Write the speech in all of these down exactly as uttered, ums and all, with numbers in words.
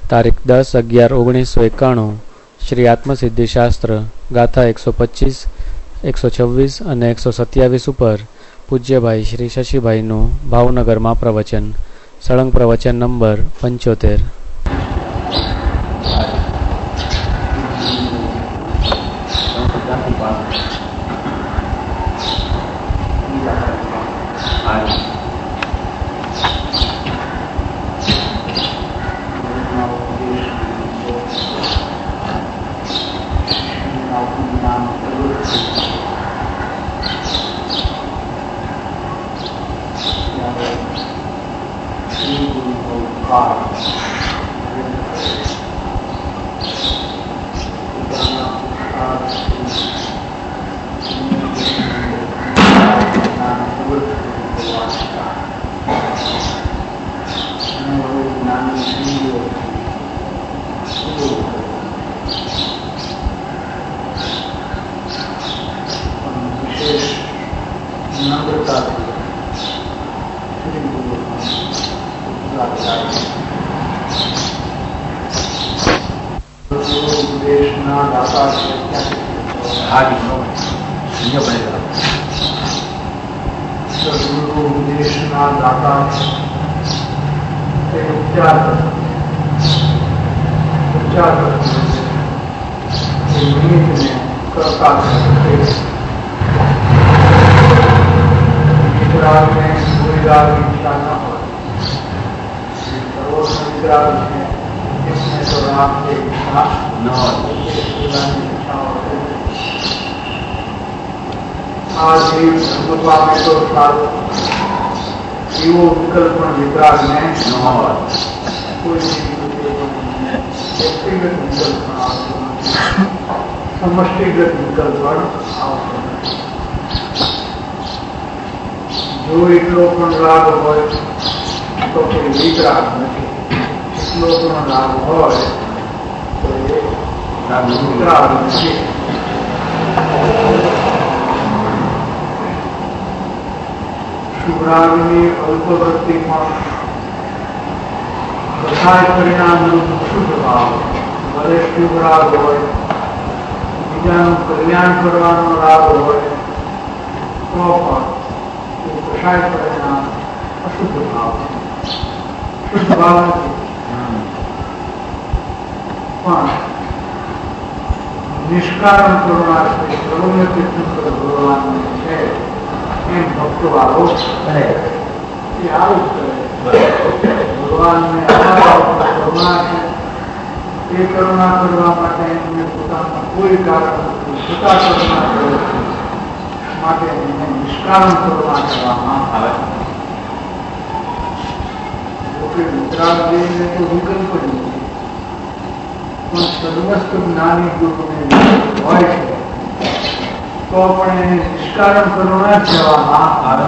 તારીખ દસ અગિયાર ઓગણીસો એકાણું શ્રી આત્મસિદ્ધિ શાસ્ત્ર ગાથા એકસો પચીસ એકસો છવ્વીસ અને એકસો સત્યાવીસ ઉપર પૂજ્યભાઈ શ્રી શશીભાઈનું ભાવનગરમાં પ્રવચન. સળંગ પ્રવચન નંબર પંચોતેર. જો એટલો પણ રાગ હોય તો કોઈ વિતરાગ નથી, એટલો પણ રાગ હોય તો એ વિતરાગ નથી. શુભરાગની અલ્પવૃત્તિ પણ કથાય પરિણામનું શુભ ભાવ, ભલે શુભ રાગ હોય, બીજાનું કલ્યાણ કરવાનો રાગ હોય તો પણ કશાય પરિણામ અશુદ્ધ ભાવ, શુદ્ધ ભાવ નથી. પણ નિષ્કારણ કરુણા શ્રી સર્વજ્ઞ તીર્થંકર ભગવાન છે એમ ભક્તો આવો કરે, એ આવું કરે. ભગવાનને કરુણા છે, એ કરુણા કરવા માટે એમને પોતાના કોઈ કારણ નથી, છતાં કરુણા કરે માટે એને નિષ્કારણ કરુણા કરવામાં આવે. જોકે વિતરાગજીને તો વિકલ્પ જ નથી, પણ સર્વસ્વ જ્ઞાની ગુરુને હોય છે તો પણ એને નિષ્કારણ કરુણા જ કહેવામાં આવે.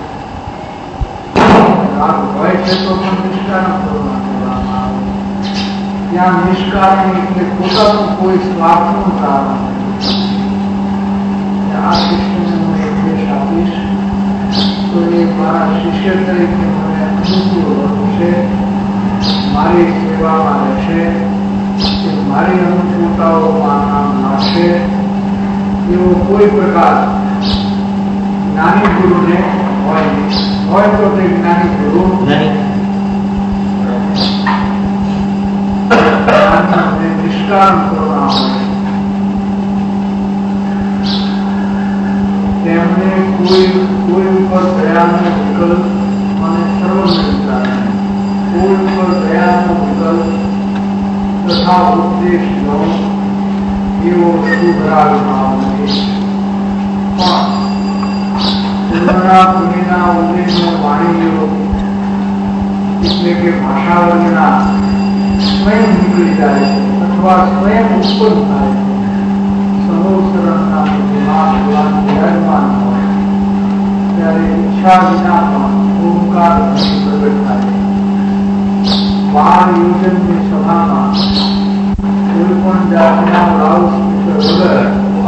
રાગ હોય છે તો પણ નિષ્કારણ કરુણા કહેવામાં આવે. ત્યાં નિષ્કારણ એટલે પોતાનું કોઈ સ્વાર્થનું કારણ નથી. આ શિષ્યને હું એક દેશ આપીશ તો એ મારા શિષ્ય તરીકે મને અનુકૂળ હશે, મારી સેવામાં રહેશે, મારી અનુકૂળતાઓમાં નામ લાવશે, એવો કોઈ પ્રકાર જ્ઞાની ગુરુને હોય નહીં. હોય તો તે જ્ઞાની ગુરુ નિષ્કારણ કરવા આવે. તેમને કોઈ કોઈ ઉપર દયાનો વિકલ્પ અને સર્વજ્ઞતા, કોઈ ઉપર દયાનો વિકલ્પ તથા ઉપદેશ નો એવો શુભ રાગ ભાવ નથી. પણ પૂર્ણના પુણ્યના ઉદયનો વાણીઓ એટલે કે ભાષા વગરના સ્વયં નીકળી જાય છે અથવા સ્વયં ઉત્પન્ન થાય છે. સર્વોત્તરના દિમાગ ભગવાન વિરાજમાન હોય ત્યારે ઈચ્છા વિના પણ ઓમકાર પ્રગટ થાય. બાર યોજનની સભામાં કોઈ પણ જાતના લાઉડ સ્પીકર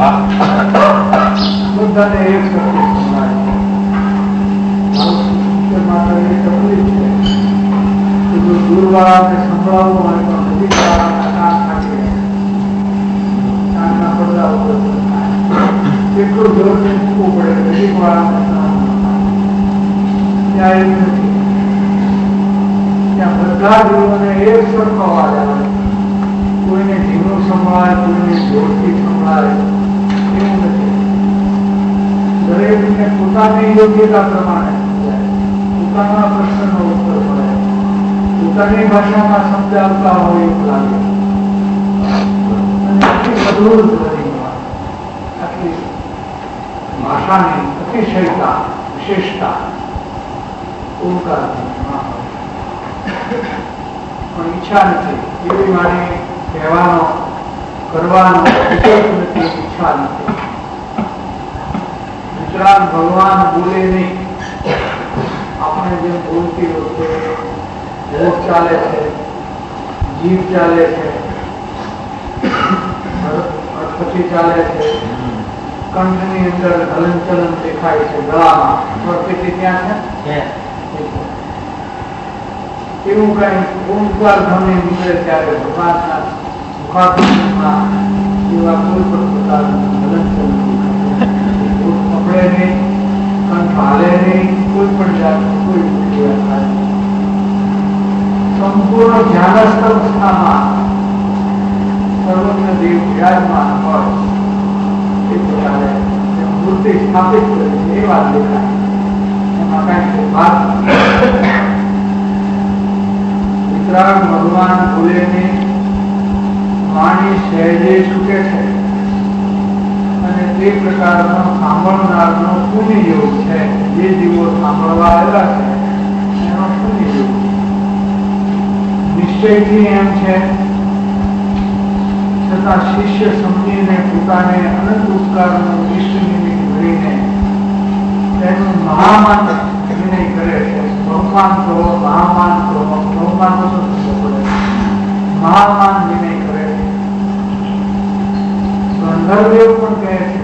વગર બધાને એક સાથે સંભળાય છે. લાઉડ સ્પીકર માટે એ તકલીફ છે કે જો દૂરવાળાને સંભળાવવું હોય તો બધી શાળાના કામ થાકી રહ્યા કામના પડદા ઉપર એટલું જોરથી મૂકવું પડે બધી વાળાના ત્યાં એવું નથી. ત્યાં બધા જીવોને એક સરખો અવાજ આવે, કોઈને ધીમું સંભળાય, કોઈને જોરથી સંભળાય એવું નથી. દરેકને પોતાની યોગ્યતા પ્રમાણે પોતાના પ્રશ્નનો ઉત્તર મળે, પોતાની ભાષામાં સમજાવતા હોય એવું લાગે. અને આટલી મધુર ધ્વનિમાં આટલી ભાષાની અતિશયતા વિશેષતા ઓમકાર પણ ઈચ્છા નથી એવી વાણી કહેવાનો કરવાનો વિકલ્પ નથી, ઈચ્છા નથી. વિતરાગ ભગવાન બોલે નહીં. આપણે જેમ બોલતી વખતે હોઠ ચાલે છે, જીભ ચાલે છે, અડફટી ચાલે છે, કંઠની અંદર હલનચલન દેખાય છે, ગળામાં સ્વરપેટી ત્યાં છે. એવું કઈ ઓમકાર ધ્વનિ નીકળે ત્યારે ભગવાનના મુખારવિંદમાં એવા કોઈ પણ પ્રકારનું હલનચલન પકડે નહીં, કંઠ હાલે નહીં, કોઈ પણ જાતનું કોઈ પ્રક્રિયા થાય. સંપૂર્ણ ધ્યાનસ્થ અવસ્થામાં સર્વજ્ઞ દેવ વિરાજમાન હોય એ પ્રકારે મૂર્તિ સ્થાપિત કરે છે એ વાત દેખાય. એમાં કઈ વાત વિતરાગ ભગવાન બોલે ને વાણી સહેજે છૂટે છે અને તે પ્રકારનો સાંભળનારનો પુણ્ય યોગ છે. જે જીવો સાંભળવા આવેલા છે એનો પુણ્ય યોગ નિશ્ચયથી એમ છે છતાં શિષ્ય સમજીને પોતાને અનંત ઉપકારનો ઇષ્ટ નિમિત્ત ભરીને તેનું મહામાન વિનય કરે છે. બહુમાન કહો, મહામાન કહો, બહુમાન તો શું પડે, મહામાન વિનય કરે છે. ગંધર્વદેવ પણ કહે છે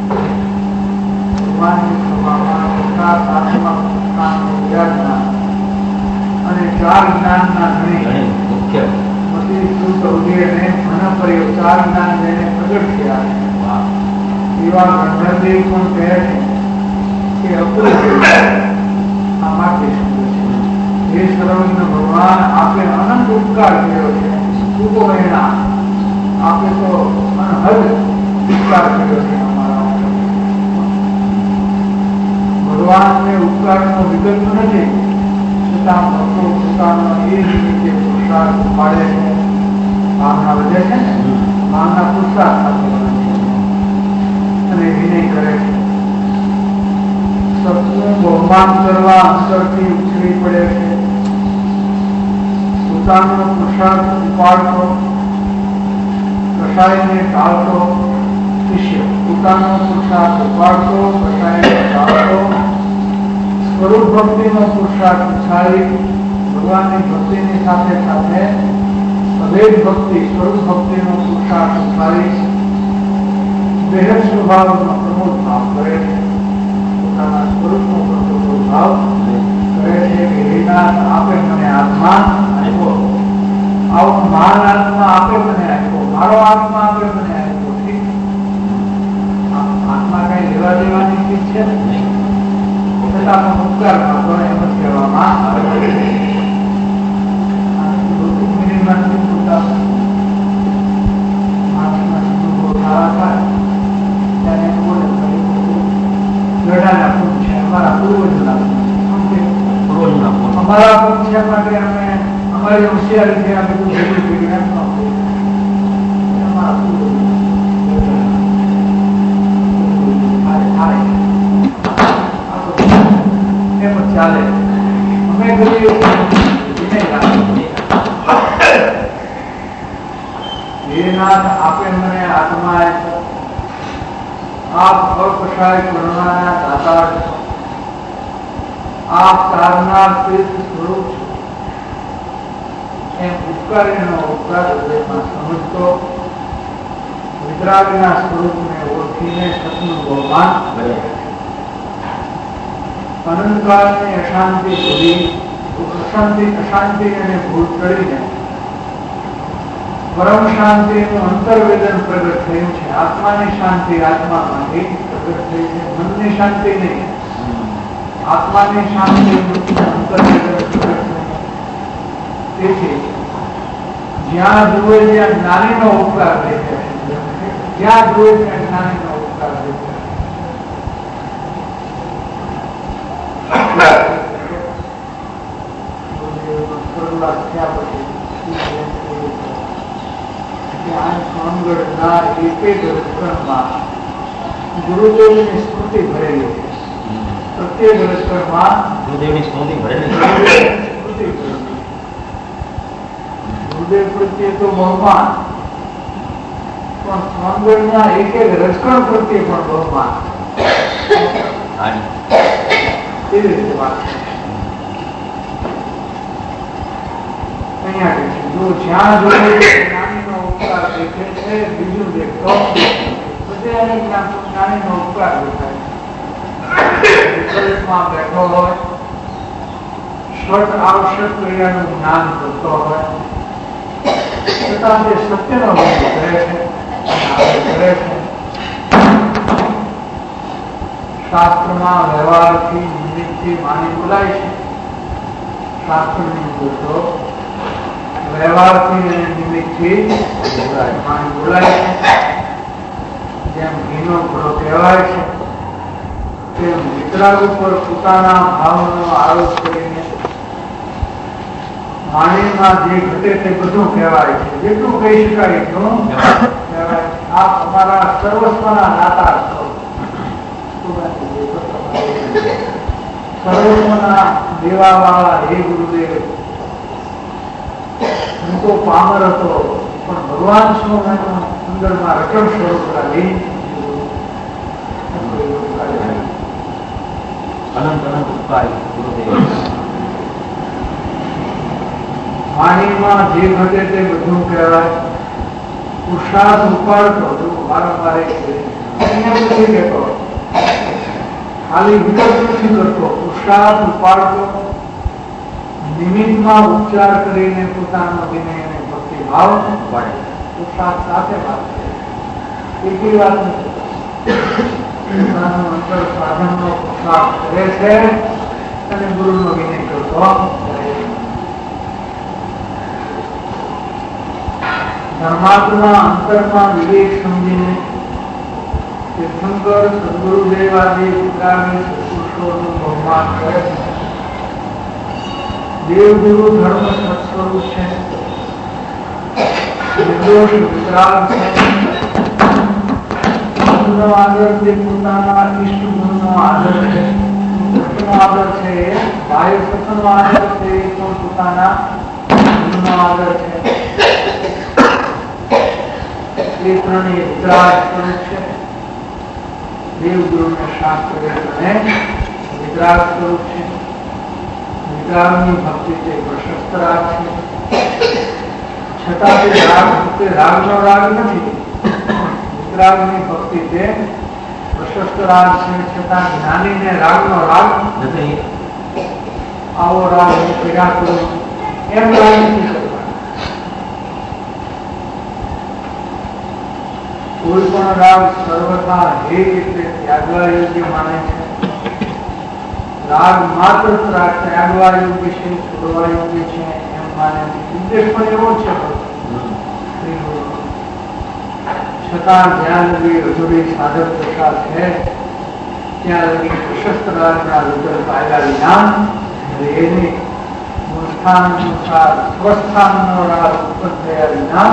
ભગવાનની સભામાં પ્રકાશ આત્મા પુસ્તકાનો વિરાજમાન અને ચાર જ્ઞાનના ધણી મુખ્ય મતિ સુત વગેરે મન પર્યો ચાર જ્ઞાન જેને પ્રગટ થયા એવા ગંધર્વદેવ પણ કહે છે કે અપૂર્વ આ માટે હે સર્વજ્ઞ ભગવાન આપે અનંત ઉપકાર કર્યો છે. ખૂબ વહેણા આપે તો અનહદ ઉપકાર કર્યો છે અમારા. ભગવાનને ઉપકારનો વિકલ્પ નથી, છતાં ભક્તો પોતાનો એ રીતે પુરુષાર્થ પાડે છે. ભાવના વધે છે ને, ભાવના પુરુષાર્થ સાથે વધે છે અને વિનય કરે છે. સત્નું બહુમાન કરવા અંતરથી ઉછળી પડે છે. પોતાનો પુરુષાર્થ ઉપાડતો, કસાયને ટાળતો શિષ્ય પોતાનો પુરુષાર્થ ઉપાડતો, કસાયને ટાળતો, સ્વરૂપ ભક્તિનો પુરુષાર્થ ઉછાળી ભગવાનની ભક્તિની સાથે સાથે અભેદ ભક્તિ સ્વરૂપ ભક્તિનો પુરુષાર્થ ઉછાળી દેહ સ્વભાવનો પ્રમોદ ભાવ કરે છે. પોતાના સ્વરૂપનો પ્રમોદ ભાવ કરે છે કે હે નાથ આપે મને આત્મા આપ્યો, આવો મહાન આત્મા આપે મને આપ્યો, મારો આત્મા આપે મને આપ્યો. ઠીક, આત્મા કઈ લેવા દેવાની ચીજ છે નહીં, છતાં પણ ઉપકાર કરતો એમ જ કહેવામાં આવે છે. અમારા પક્ષ માટે અમે અમારી હોશિયારી અમે બધું ભેગું ભેગું એમ ચાલે. અમે કહીએ હે નાથ આપે મને આત્મા આપ્યો, આપ અકસાય કરનારા દાતા છો, આપ તારનાર તીર્થ સ્વરૂપ છો. એમ ઉપકારીનો ઉપકાર હૃદયમાં સમજતો વિતરાગના સ્વરૂપને ઓળખીને સતનું બહુમાન કરે. અનંતકાળની અશાંતિ ભૂલી અશાંતિ અશાંતિ અને ભૂલ કરીને પરમ શાંતિનું અંતર્વેદન પ્રગટ થયું છે. આત્માની શાંતિ આત્મામાંથી પ્રગટ થઈ છે, મનની શાંતિ નહીં. આત્માની શાંતિનું અંતર્વેદન પ્રગટ થયું. તેથી જ્યાં જુએ ત્યાં જ્ઞાનીનો ઉપકાર દેખાય છે, જ્યાં જુએ ત્યાં જ્ઞાનીનો ઉપકાર દેખાય. ગુરુદેવની સ્મૃતિ ભરેલી છે. પ્રત્યેક રચકણમાં ગુરુદેવની સ્મૃતિ ભરેલી સ્મૃતિ ભરેલી. ગુરુદેવ પ્રત્યે તો બહુમાન, પણ સ્વામિનારાયણના એક એક રચકણ પ્રત્યે પણ બહુમાન. એવી રીતે વાત છે. જો જ્યાં જોઈએ જ્ઞાનીનો ઉપકાર દેખે છે, બીજું દેખતો બધે જ્ઞાનીનો ઉપકાર દેખાય છે. વિકલ્પમાં બેઠો હોય, ષટ આવશ્યક ક્રિયાનું જ્ઞાન કરતો હોય, છતાં તે સત્યનો ભોગ કરે છે, કરે છે. શાસ્ત્રમાં વ્યવહારથી નિમિત્તથી માની બોલાય છે. શાસ્ત્રની તો વ્યવહારથી અને નિમિત્તથી માની બોલાય છે. જેમ ઘીનો ઘડો કહેવાય છે, તેમ વિતરાગ ઉપર પોતાના ભાવનો આરોપ કરીને વાણીમાં જે ઘટે તે બધું કહેવાય છે. જેટલું કહી શકાય એટલું કહેવાય છે. આપ અમારા સર્વસ્વના નાતા છો. સર્વસ્વના દેવાવાળા હે ગુરુદેવ, હું તો પામર હતો, પણ ભગવાન શું અંદરમાં રટણ સ્વરૂપ લાગી અનંત અનંત ઉપાય ગુરુદેવ. વાણીમાં જે ઘટે તે બધું કહેવાય. પુરુષાર્થ ઉપાડતો વારંવાર નથી કહેતો, ખાલી વિકલ્પ નથી કરતો. પુરુષાર્થ ઉપાડતો, નિમિત્તમાં ઉપચાર કરીને પોતાનો વિનય અને ભક્તિ ભાવ પુરુષાર્થ સાથે વાત કરે. એટલી વાત નથી. પોતાનું અંતર સાધનનો પુરુષાર્થ કરે છે અને ગુરુનો વિનય કરતો કરે. ધર્માત્મા અંતરમાં વિવેક સમજીને તીર્થંકર સદગુરુદેવ આદિ ઉદ્ગામી સત્પુરુષોનું બહુમાન કરે છે. દેવગુરુ ધર્મ સત્સ્વરૂપ છે, નિર્દોષ વિતરાગ છે. ગુરુનો આદર તે પોતાના ઈષ્ટ ગુરુનો આદર છે. સત્યનો આદર છે એ બાહ્ય સત્યનો આદર છે એ પણ પોતાના ગુરુનો આદર છે. એ ત્રણેય વિતરાગ સ્વરૂપ છે. દેવગુરુને શાસ્ત્ર અને વિતરાગ સ્વરૂપ છે. વિતરાગની ભક્તિ તે પ્રશસ્ત રાગ છે, છતાં તે રાગ તે રાગનો રાગ નથી. વિતરાગની ભક્તિ તે પ્રશસ્ત રાગ છે, છતાં જ્ઞાનીને રાગનો રાગ નથી. આવો રાગ હું કર્યા કરું એમ રાગ નથી કરતા. કોઈ પણ રાગ સર્વથા હે એટલે ત્યાગવા યોગ્ય માને છે. રાગ માત્ર ત્યાગવા યોગ્ય છે, છોડવા યોગ્ય છે એમ માને છે. ઉદ્દેશ પણ એવો છે. છતાં જ્યાં લગી અધૂરી સાધક દશા છે ત્યાં લગી પ્રશસ્ત રાગના વિકલ્પ આવ્યા વિના એની મૂળસ્થાન અનુસાર સ્વસ્થાનનો રાગ ઉત્પન્ન થયા વિના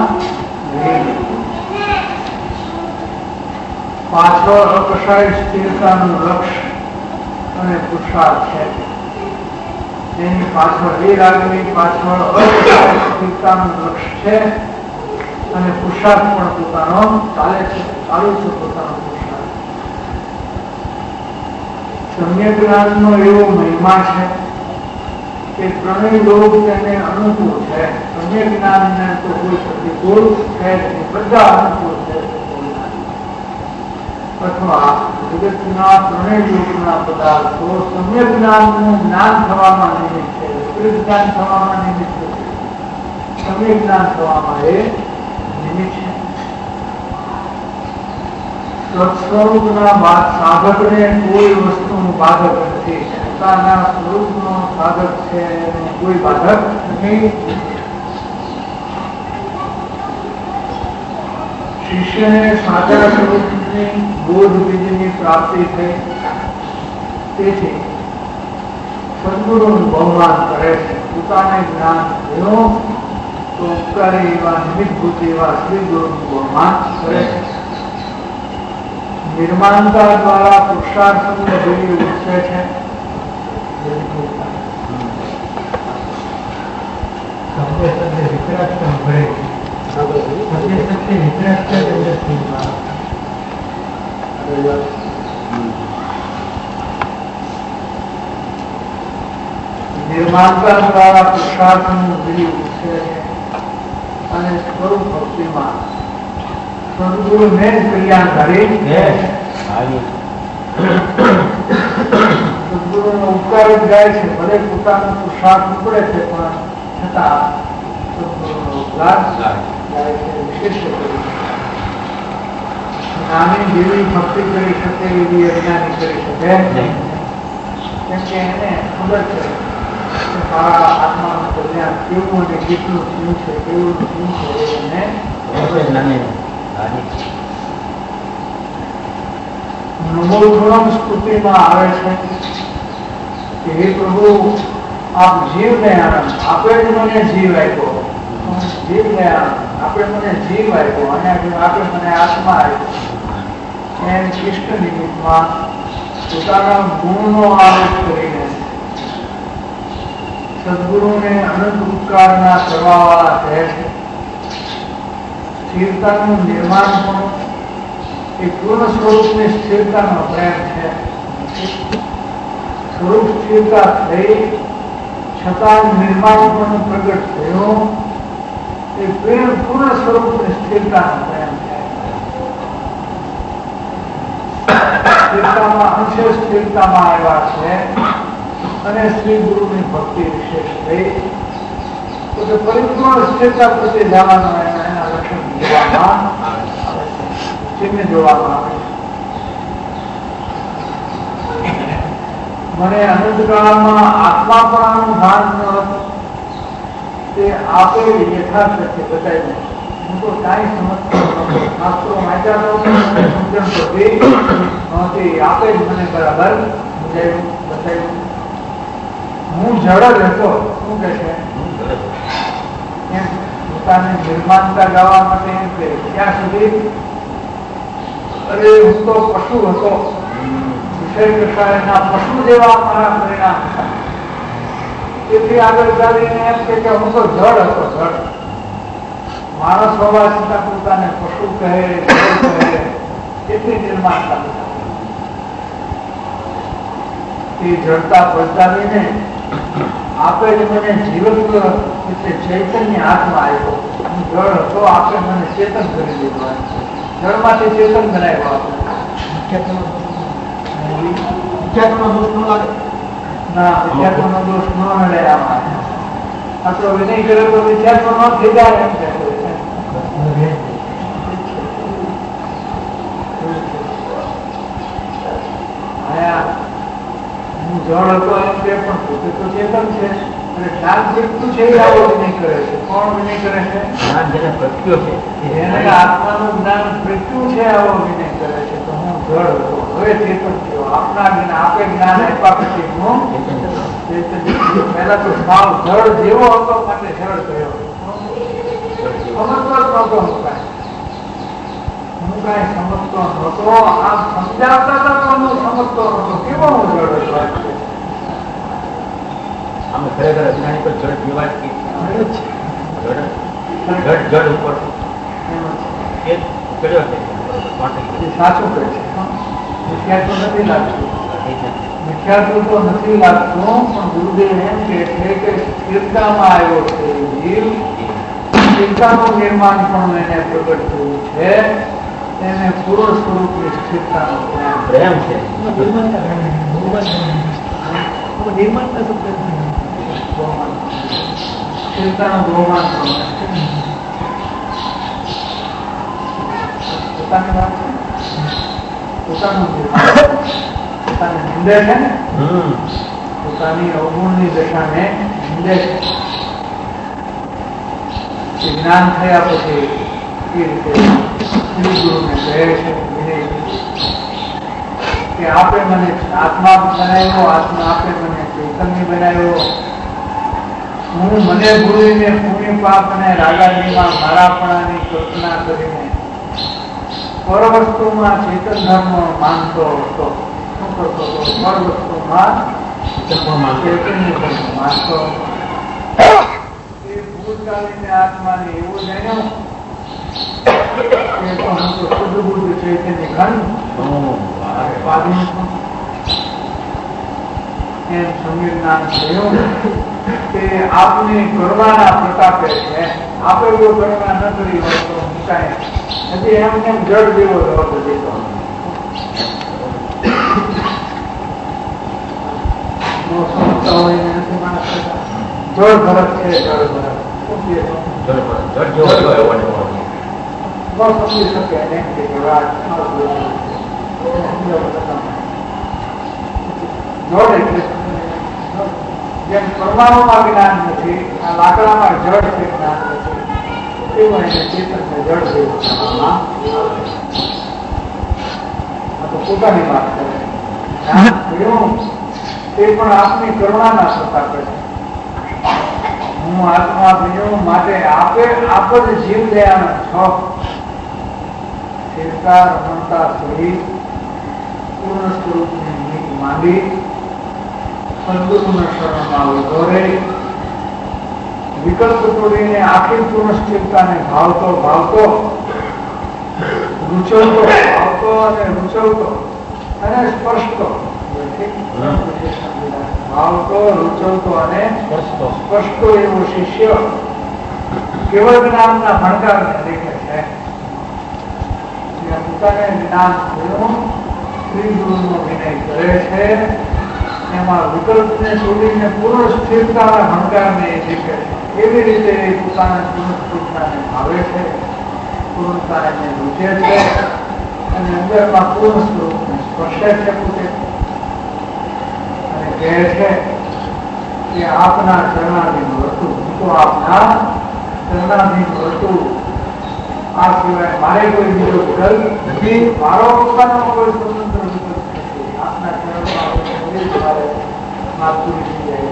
પાછળ અકશાય સ્થિરતાનું લક્ષ્ય અને પુરુષાર્થ છે. તેની પાછળ એ રાગની પાછળ અકશાય સ્થિરતાનું લક્ષ્ય છે અને પુરુષાર્થ પણ પોતાનો ચાલે છે, ચાલુ છે પોતાનો પુરુષાર્થ. સમ્યક જ્ઞાનનો એવો મહિમા છે કે ત્રણેય લોક તેને અનુકૂળ છે. સમ્યક જ્ઞાનને તો કોઈ પ્રતિકૂળ છે નહીં, બધા અનુકૂળ છે. અથવા જગતના ત્રણેય લોકના પદાર્થો સમ્યક જ્ઞાનનું જ્ઞાન થવામાં નિમિત્ત છે, વિપરીત જ્ઞાન થવામાં નિમિત્ત છે. સમ્યક જ્ઞાન થવામાં એ એની છે. સત્સ્વરૂપના બાદ સાધકને કોઈ વસ્તુનું બાધક નથી. પોતાના સ્વરૂપનો સાધક છે એનું કોઈ બાધક નથી. શિષ્યને સાચા સ્વરૂપની બોધ વિધિની પ્રાપ્તિ થઈ. તેથી સદગુરુનું બહુમાન કરે છે. પોતાને જ્ઞાન થયું તો ઉપકારી એવા નિમિત્તભૂત એવા શ્રી ગુરુનું બહુમાન કરે છે. નિર્માણતા દ્વારા પુરુષાર્થની જેવી ઉઠે છે. નિર્માણતા દ્વારા પુરુષાર્થનું જેવી ઉઠે છે અને સ્વરૂપ ભક્તિમાં સદગુરુ ને જ કલ્યાણકારી સદગુરુ નો ઉપકાર જ જાય છે. ભલે પોતાનો પુરુષાર્થ ઉપડે છે પણ છતાં સદગુરુ નો ઉપકાર જાય છે. વિશેષ નાની જેવી ભક્તિ કરી શકે એવી અજ્ઞાની કરી શકે નહીં. કેમ કે એને ખબર છે મારા આત્માનું કલ્યાણ કેવું અને કેટલું શું છે, કેવું શું છે એને નમોગુણમ સ્તુતિમાં આવે છે કે હે પ્રભુ આપ જીવને આનંદ આપે જ મને જીવ આપ્યો. જીવને આનંદ આપે મને જીવ આપ્યો અને આપે મને આત્મા આપ્યો. એમ કૃષ્ણ નિમિત્તમાં પોતાના ગુણનો આરોપ કરીને સદગુરુને અનંત ઉપકારના કરવાવાળા કહે છે. સ્થિરતાનું નિર્માણ પણ એ પૂર્ણ સ્વરૂપની સ્થિરતાનો પ્રેમ છે. સ્વરૂપ સ્થિરતા થઈ છતાં નિર્માણ પણ પ્રગટ થયો એ પ્રેમ પૂર્ણ સ્વરૂપની સ્થિરતાનો પ્રેમ છે. સ્થિરતામાં અંશે સ્થિરતામાં આવ્યા છે અને શ્રી ગુરુની ભક્તિ વિશેષ થઈ તો પરિપૂર્ણ સ્થિરતા પ્રત્યે જવાનો એના લક્ષણ જોવામાં આવે છે, ચિહ્ન જોવામાં આવે છે. મને અનંતકાળમાં આત્માપણાનું ભાન ન હતું તે આપે યથાર્થ છે બતાવ્યું. હું તો કાંઈ સમજતો નહોતો. શાસ્ત્રો વાંચ્યા તો મને સમજણ પડતી નહોતી. આપે જ મને બરાબર સમજાયું બતાવ્યું. હું જડ જ હતો. શું કહે છે એમ પોતાને નિર્માણતા ગાવા માટે એમ કે ત્યાં સુધી અરે હું તો પશુ હતો. વિષય કક્ષાએના પશુ જેવા મારા પરિણામ હતા. તેથી આગળ ચાલીને એમ કે હું તો જડ હતો. જડ માણસ હોવા છતાં પોતાને પશુ કહે, જડ કહે. એટલી નિર્માણતા એ જડતા પહોંચાડીને આપે જ મને જીવત્વ એટલે ચૈતન્ય આત્મા આવ્યો. હું જળ હતો, આપે મને ચેતન કરી દીધો. જળમાંથી ચેતન બનાવ્યો. ના વિદ્યાત્મનો દોષ ન મળે આમાં. આ તો વિનય કરે તો વિદ્યાત્મ ન થઈ જાય એમ છે. હું જળ હતો એમ કે પણ પોતે તો ચેતન છે અને જ્ઞાન જેટલું છે એ આવો વિનય કરે છે. કોણ વિનય કરે છે? જ્ઞાન જેને પ્રત્યો છે, એને આત્માનું જ્ઞાન પ્રત્યું છે, આવો વિનય કરે છે. તો હું જળ હતો, હવે ચેતન થયો. આપના જ્ઞાન આપે જ્ઞાન આપ્યા પછી હું ચેતન. પહેલા તો ભાવ જળ જેવો હતો માટે જળ થયો. સમજતો જ નહોતો હું કાંઈ. હું કાંઈ સમજતો નહોતો. આમ સમજાવતા હતા તો હું સમજતો નહોતો. કેવો હું જળ હતો? અમે ખરેખર અજ્ઞાની પર જળ પીવા જ જળ જળ ઉપર એ કર્યો છે. સાચું કહે છે. વિખ્યાત તો નથી લાગતું. વિખ્યાત તો નથી લાગતું પણ ગુરુદેવ એમ કે છે કે સ્થિરતામાં આવ્યો છે જીવ. સ્થિરતાનું નિર્માણ પણ એને પ્રગટ થયું છે. એને પૂર્ણ સ્વરૂપની સ્થિરતાનો પ્રેમ છે. સ્થિરતાનું બહુમાન પોતાની વાત છે, પોતાનું પોતાને નિંદે છે ને, પોતાની અવગુણની દશાને નિંદે છે. જ્ઞાન થયા પછી એ રીતે શ્રી ગુરુને કહે છે કે આપે મને આત્મા બનાવ્યો, આત્મા આપે મને ચૈતન્ય બનાવ્યો. હું મને ભૂલીને પુણ્ય પાપ અને રાગાદીમાં મારાપણાની કલ્પના કરીને પર વસ્તુમાં ચેતન ધર્મ માનતો હતો. શું કરતો હતો? પર વસ્તુમાં ચૈતન્ય ધર્મ માનતો હતો. એ ભૂતકાલીને આત્માને એવું જાણ્યું કે તો હું તો શુદ્ધ બુદ્ધ ચૈતન્ય ઘન સ્વાધીન છું. એમ સંવિધાન થયું કે આપને કરવાના પ્રતાપે છે. આપે જો કરવા ન કરી હોય તો મુકાય હજી એમ એમ જળ જેવો હતો દીધો. સમજતા હોય નથી માણસ જળ ભરત છે. જળ ભરત સમજી શકે એમ કે જળ એટલે જેમ પરમાણુમાં જ્ઞાન નથી, આ લાકડામાં જળ છે જ્ઞાન નથી, એવું એને ચેતનને જળ જેવું કહેવામાં આવે. આ તો પોતાની વાત કરે. જ્ઞાન થયું તે પણ આપની કરુણાના પ્રતાપે છે. હું આત્મા થયો માટે આપે આપ જ જીવ દયાના છો. સ્થિરતા રમણતા સહિત પૂર્ણ સ્વરૂપની નીત માંડી સદગુરુના શરણમાં ઉભો રહી વિકલ્પ તોડીને આખી પૂર્ણ સ્થિરતાને ભાવતો ભાવતો રૂચવતો ભાવતો અને રૂચવતો અને સ્પર્શતો ભાવતો રૂચવતો અને સ્પષ્ટો એવો શિષ્ય કેવળ જ્ઞાનના ભણકારને દેખે છે. પોતાને જ્ઞાન થયું શ્રી ગુરુનો વિનય કરે છે. એમાં વિકલ્પને છોડીને પૂર્ણ સ્થિરતાના ભણકારને દેખે છે. એવી રીતે એ પોતાના પૂર્ણ સ્થિરતાને ભાવે છે, પૂર્ણતા એને રૂચે છે અને અંદરમાં પૂર્ણ સ્વરૂપને સ્પર્શે છે પોતે અને કહે છે કે આપના ચરણાધીન વર્તું, તો આપના ચરણાધીન વર્તું, આ સિવાય મારે કોઈ બીજો વિકલ્પ નથી. મારો પોતાનો કોઈ સ્વતંત્ર વિકલ્પ નથી. આપના ચરણમાં મારે માતૃ થઈ જાય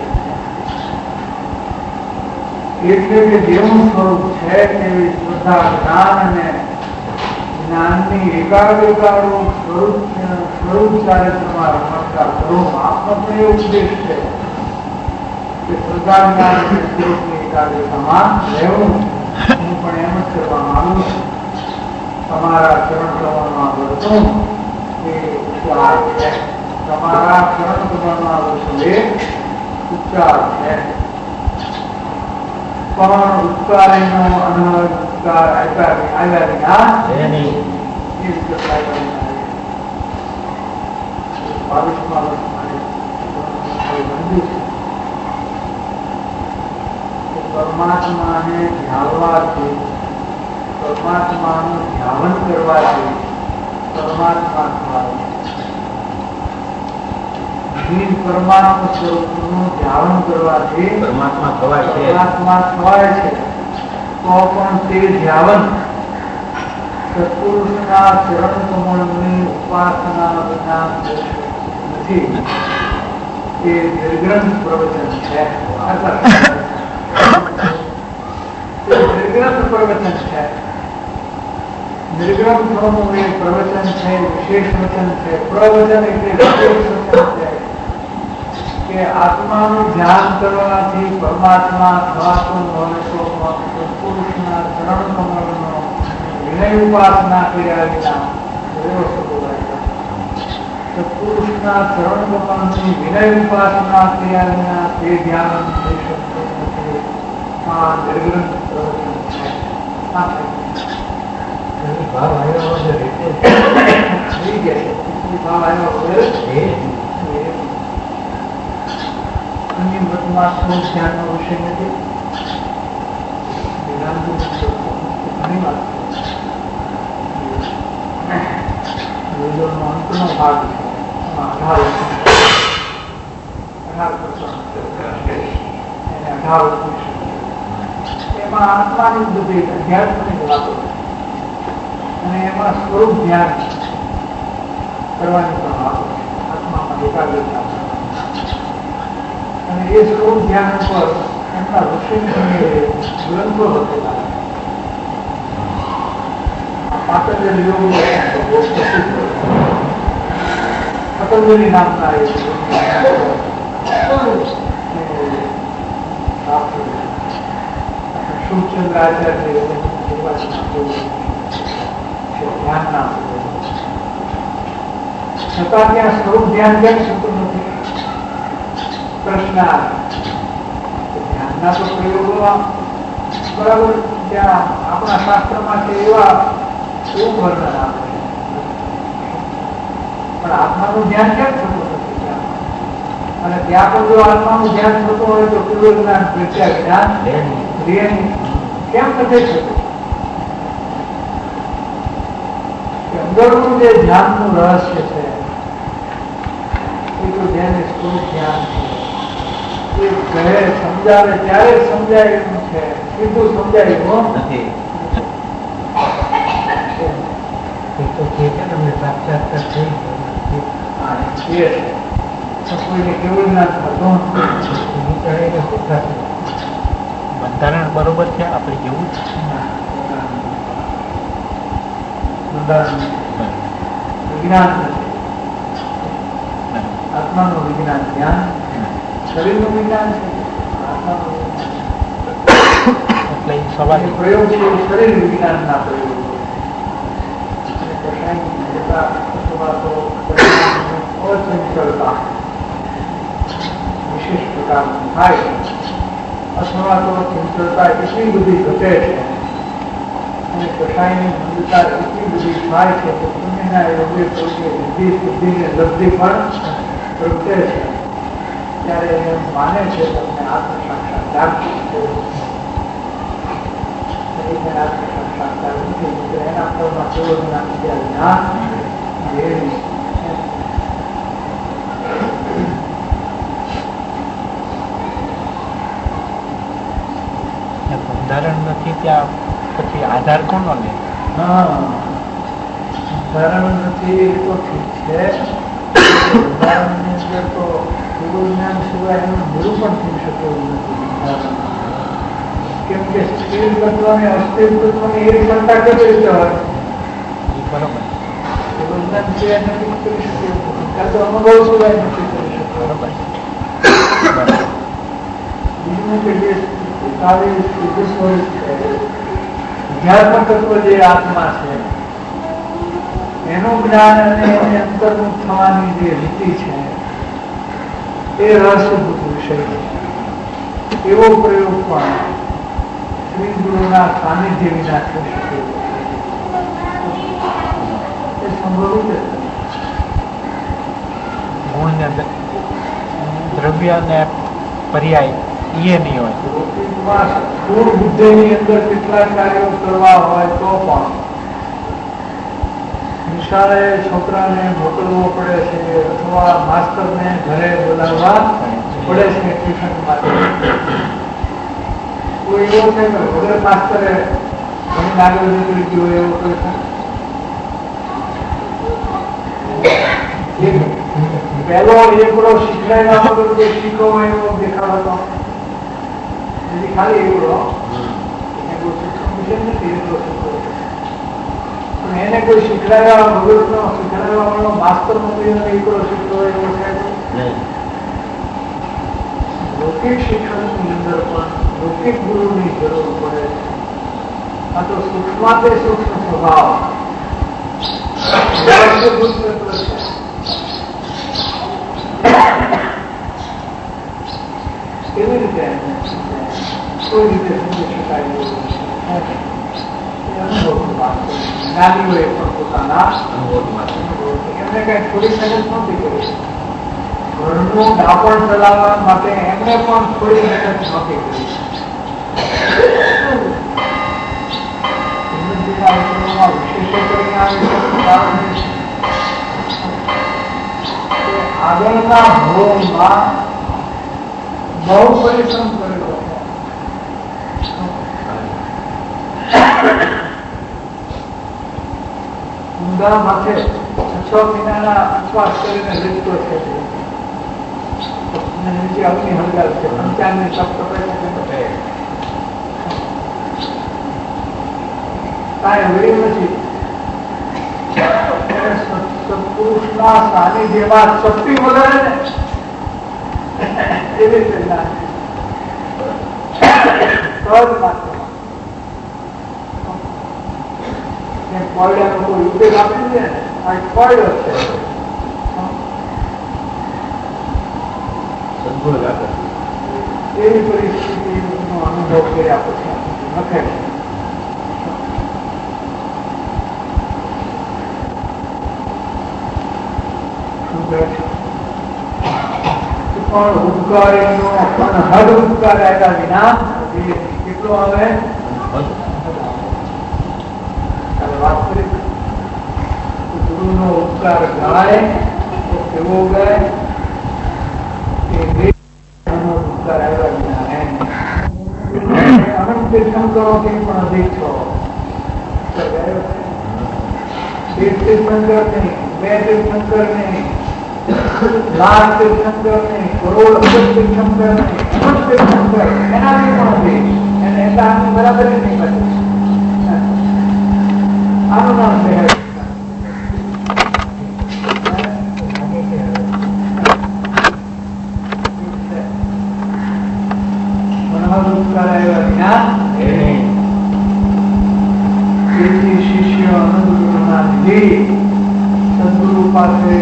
એટલે કે જેવું સ્વરૂપ છે તેવી શ્રદ્ધા જ્ઞાન અને જ્ઞાનની એકાગ્રતાનું સ્વરૂપ સ્વરૂપ ચારે તમારા નમસ્કાર કરું. આપનો પણ એ ઉપદેશ છે કે શ્રદ્ધા જ્ઞાન અને સ્વરૂપની એકાગ્રતામાં રહેવું. હું પણ એમ જ કરવા માંગુ છું. તમારા ચરણ કમળમાં વર્તું એ ઉપચાર છે. તમારા ચરણ કમળમાં વર્તું એ ઉપચાર છે. પણ ઉપકારીનો અનહદ ઉપકાર આપ્યા આવ્યા વિના એ રીતે બાવીસમાં વર્ષ મારે બંધ્યું છે. પરમાત્માને ધ્યાવવાથી, પરમાત્માનું ધ્યાન કરવાથી પરમાત્મા થવાય. પરમાત્મા સ્વરૂપનું ધ્યાન કરવાથી પરમાત્મા થવાય છે. પરમાત્મા થવાય છે તો પણ તે ધ્યાન સત્પુરુષના ચરણ કમળની ઉપાસના વિના નથી. એ નિર્ગ્રંથ પ્રવચન છે. નિર્ગ્રંથ પ્રવચન છે. નિર્ગ્રંથોનું એ પ્રવચન છે, વિશેષ વચન છે. પ્રવચન એટલે વિશેષ વચન છે કે આત્માનું ધ્યાન કરવાથી પરમાત્મા થવાતું હોય તો પુરુષના ચરણ કમળનો વિનય ઉપાસના કર્યા વિના પુરુષના ચરણ કમળની વિનય ઉપાસના કર્યા વિના તે ધ્યાન થઈ શકતું નથી. આ નિર્ગ્રંથ પ્રવચન છે. ભાવ આવ્યો વગર થઈ ગયા છે. ભાવ આવ્યો વગર અન્ય મતમાં શું ધ્યાનનો વિષય નથી. ઘણી વાત અંતનો ભાગ છે, અઢાર અઢાર એને અઢાર એમાં આત્માની બધી અધ્યાત્મની વાતો અને એમાં સ્વરૂપ ધ્યાન કરવાની પણ વાતો આત્મામાં એકાગ્રતા અને એ સ્વરૂપ ધ્યાન ઉપર એમના ઋષિમુનિએ ગ્રંથો લખેલા. પાતંજલિ યોગ પતંજલિ નામના શુભચંદ્રાચાર્ય ધ્યાન ના છતાં ત્યાં સ્વરૂપ ધ્યાન કેમ થતું નથી? પ્રશ્ન ધ્યાનના તો પ્રયોગોમાં બરાબર ત્યાં આપણા શાસ્ત્રમાં છે એવા એવું વર્ણન આપે છે, પણ આત્માનું ધ્યાન કેમ થતું નથી ત્યાં? અને ત્યાં પણ જો આત્માનું ધ્યાન થતું હોય તો પૂર્વ જ્ઞાન પ્રત્યા જ્ઞાન કેમ નથી થતું? અંદરનું જે ધ્યાનનું રહસ્ય છે એ તો જેને સ્વરૂપ ધ્યાન છે એ કહે સમજાવે ત્યારે સમજાય એમ છે, સીધું સમજાય એમ નથી. કોઈને કેવું ના થતું બંધારણ બરોબર છે આપણે જેવું જ વિજ્ઞાન આત્માનું વિજ્ઞાન જ્ઞાન શરીરનું વિજ્ઞાન છે, આત્માનું એટલે સવાલ પ્રયોગ છે શરીર વિજ્ઞાનના પ્રયોગ અચંચળતા વિશેષ પ્રકારનું થાય અથવા તો ચંચળતા એટલી બધી ઘટે છે અને કષાયની મંદતા એટલી બધી થાય છે કે પુણ્યના યોગ્ય તરીકે સિદ્ધિ સિદ્ધિને લબ્ધિ પણ પ્રગટે છે. ત્યારે એમ માને છે તમને આત્મ સાક્ષાત્કાર આત્મ સાક્ષાત્કાર નથી, એના ફળમાં કેવળના જ્ઞાન બંધારણ નથી ત્યાં પછી આધાર કોનો લે? બંધારણ નથી તો ઠીક છે, બંધારણની અંદર તો જ્ઞાન સિવાય એનું નિરૂપણ થઈ શકે એવું નથી. કેમ કે સ્થિર તત્વ અને અસ્થિર તત્વની એ ક્ષમતા કેવી રીતે હોય? બરોબર જ્ઞાન સિવાય નથી કરી શકે, કાં તો અનુભવ સિવાય નથી કરી શકે. બરોબર બીજું કે જે સારી શુદ્ધ સ્વરૂપ છે અધ્યાત્મ તત્વ જે આત્મા છે એનું જ્ઞાન અને એને અંતર્મુખ થવાની જે રીતિ છે એ રહસ્યભૂત વિષય છે. એવો પ્રયોગ પણ શ્રી ગુરુના સાનિધ્ય વિના થઈ શકે એ સંભવિત છે. ગુણની અંદર દ્રવ્ય અને પર્યાય એ નહીં હોય. સ્થૂળ બુદ્ધિની અંદર કેટલાક કાર્યો કરવા હોય તો પણ નિશાળે છોકરાને મોકલવો પડે છે અથવા માસ્તરને ઘરે બોલાવવા પડે છે ટ્યુશન માટે. કોઈ એવો છે કે વગર માસ્તરે ઘણી આગળ નીકળી ગયો એવો કોઈ છે? પહેલો એકડો શીખવાડવા વગર કોઈ શીખવો એવો દેખાડો હતો ખાલી એકડો એને કોઈ શીખડાવ્યા વગરનો શીખડાવવા વાળો માસ્તર મોકલીને એકડો શીખતો એવો છે. લૌકિક શિક્ષણની અંદર પણ લૌકિક ગુરુની જરૂર પડે છે. આ તો સૂક્ષ્માતે સૂક્ષ્મ સ્વભાવ કેવી રીતે કોઈ રીતે સમજી શકાય જ્ઞાનીઓએ પણ પોતાના એમને કઈ થોડી મહેનત નહોતી કરી. ઘરનું ડાપણ ચલાવવા માટે એમને પણ થોડી મહેનત નહોતી કરી. વિશેષો કરીને આગળના ભાવમાં બહુ પરિશ્રમ કરેલો. ઊંધા માથે છ મહિનાના ઉપવાસ કરીને લીધો છે. નીચે અગ્નિ હળગાવ છે, પંચાંગની તપ તપાય છે. કાંઈ વેળ નથી. સત્પુરુષના સાનિધ્યમાં શક્તિ મળે ને એવી રીતે પડ્યાનો કોઈ ઉદ્યોગ આપી દે ને આ પડ્યો છે. એવી પરિસ્થિતિનો અનુભવ કર્યા પછી નખે પણ ઉપકારીનો પણ હદ ઉપકાર આવ્યા વિના કેટલો આવે વાત કરી. ગુરુનો ઉપકાર ગાય તો કેવો ગાય ઉપકાર આવ્યા વિના અનંત તીર્થંકરોથી પણ અધિક છો. એક તીર્થંકર નહીં, બે તીર્થંકર નહીં, લાખ તીર્થંકર નહીં, કરોડ અબજ તીર્થંકર નહીં, અનંત તીર્થંકર એનાથી પણ અધિક. એને એટલા આની બરાબર જ નહીં બને. આનું નામ છે શિષ્ય અનંત સદગુરુ પાસે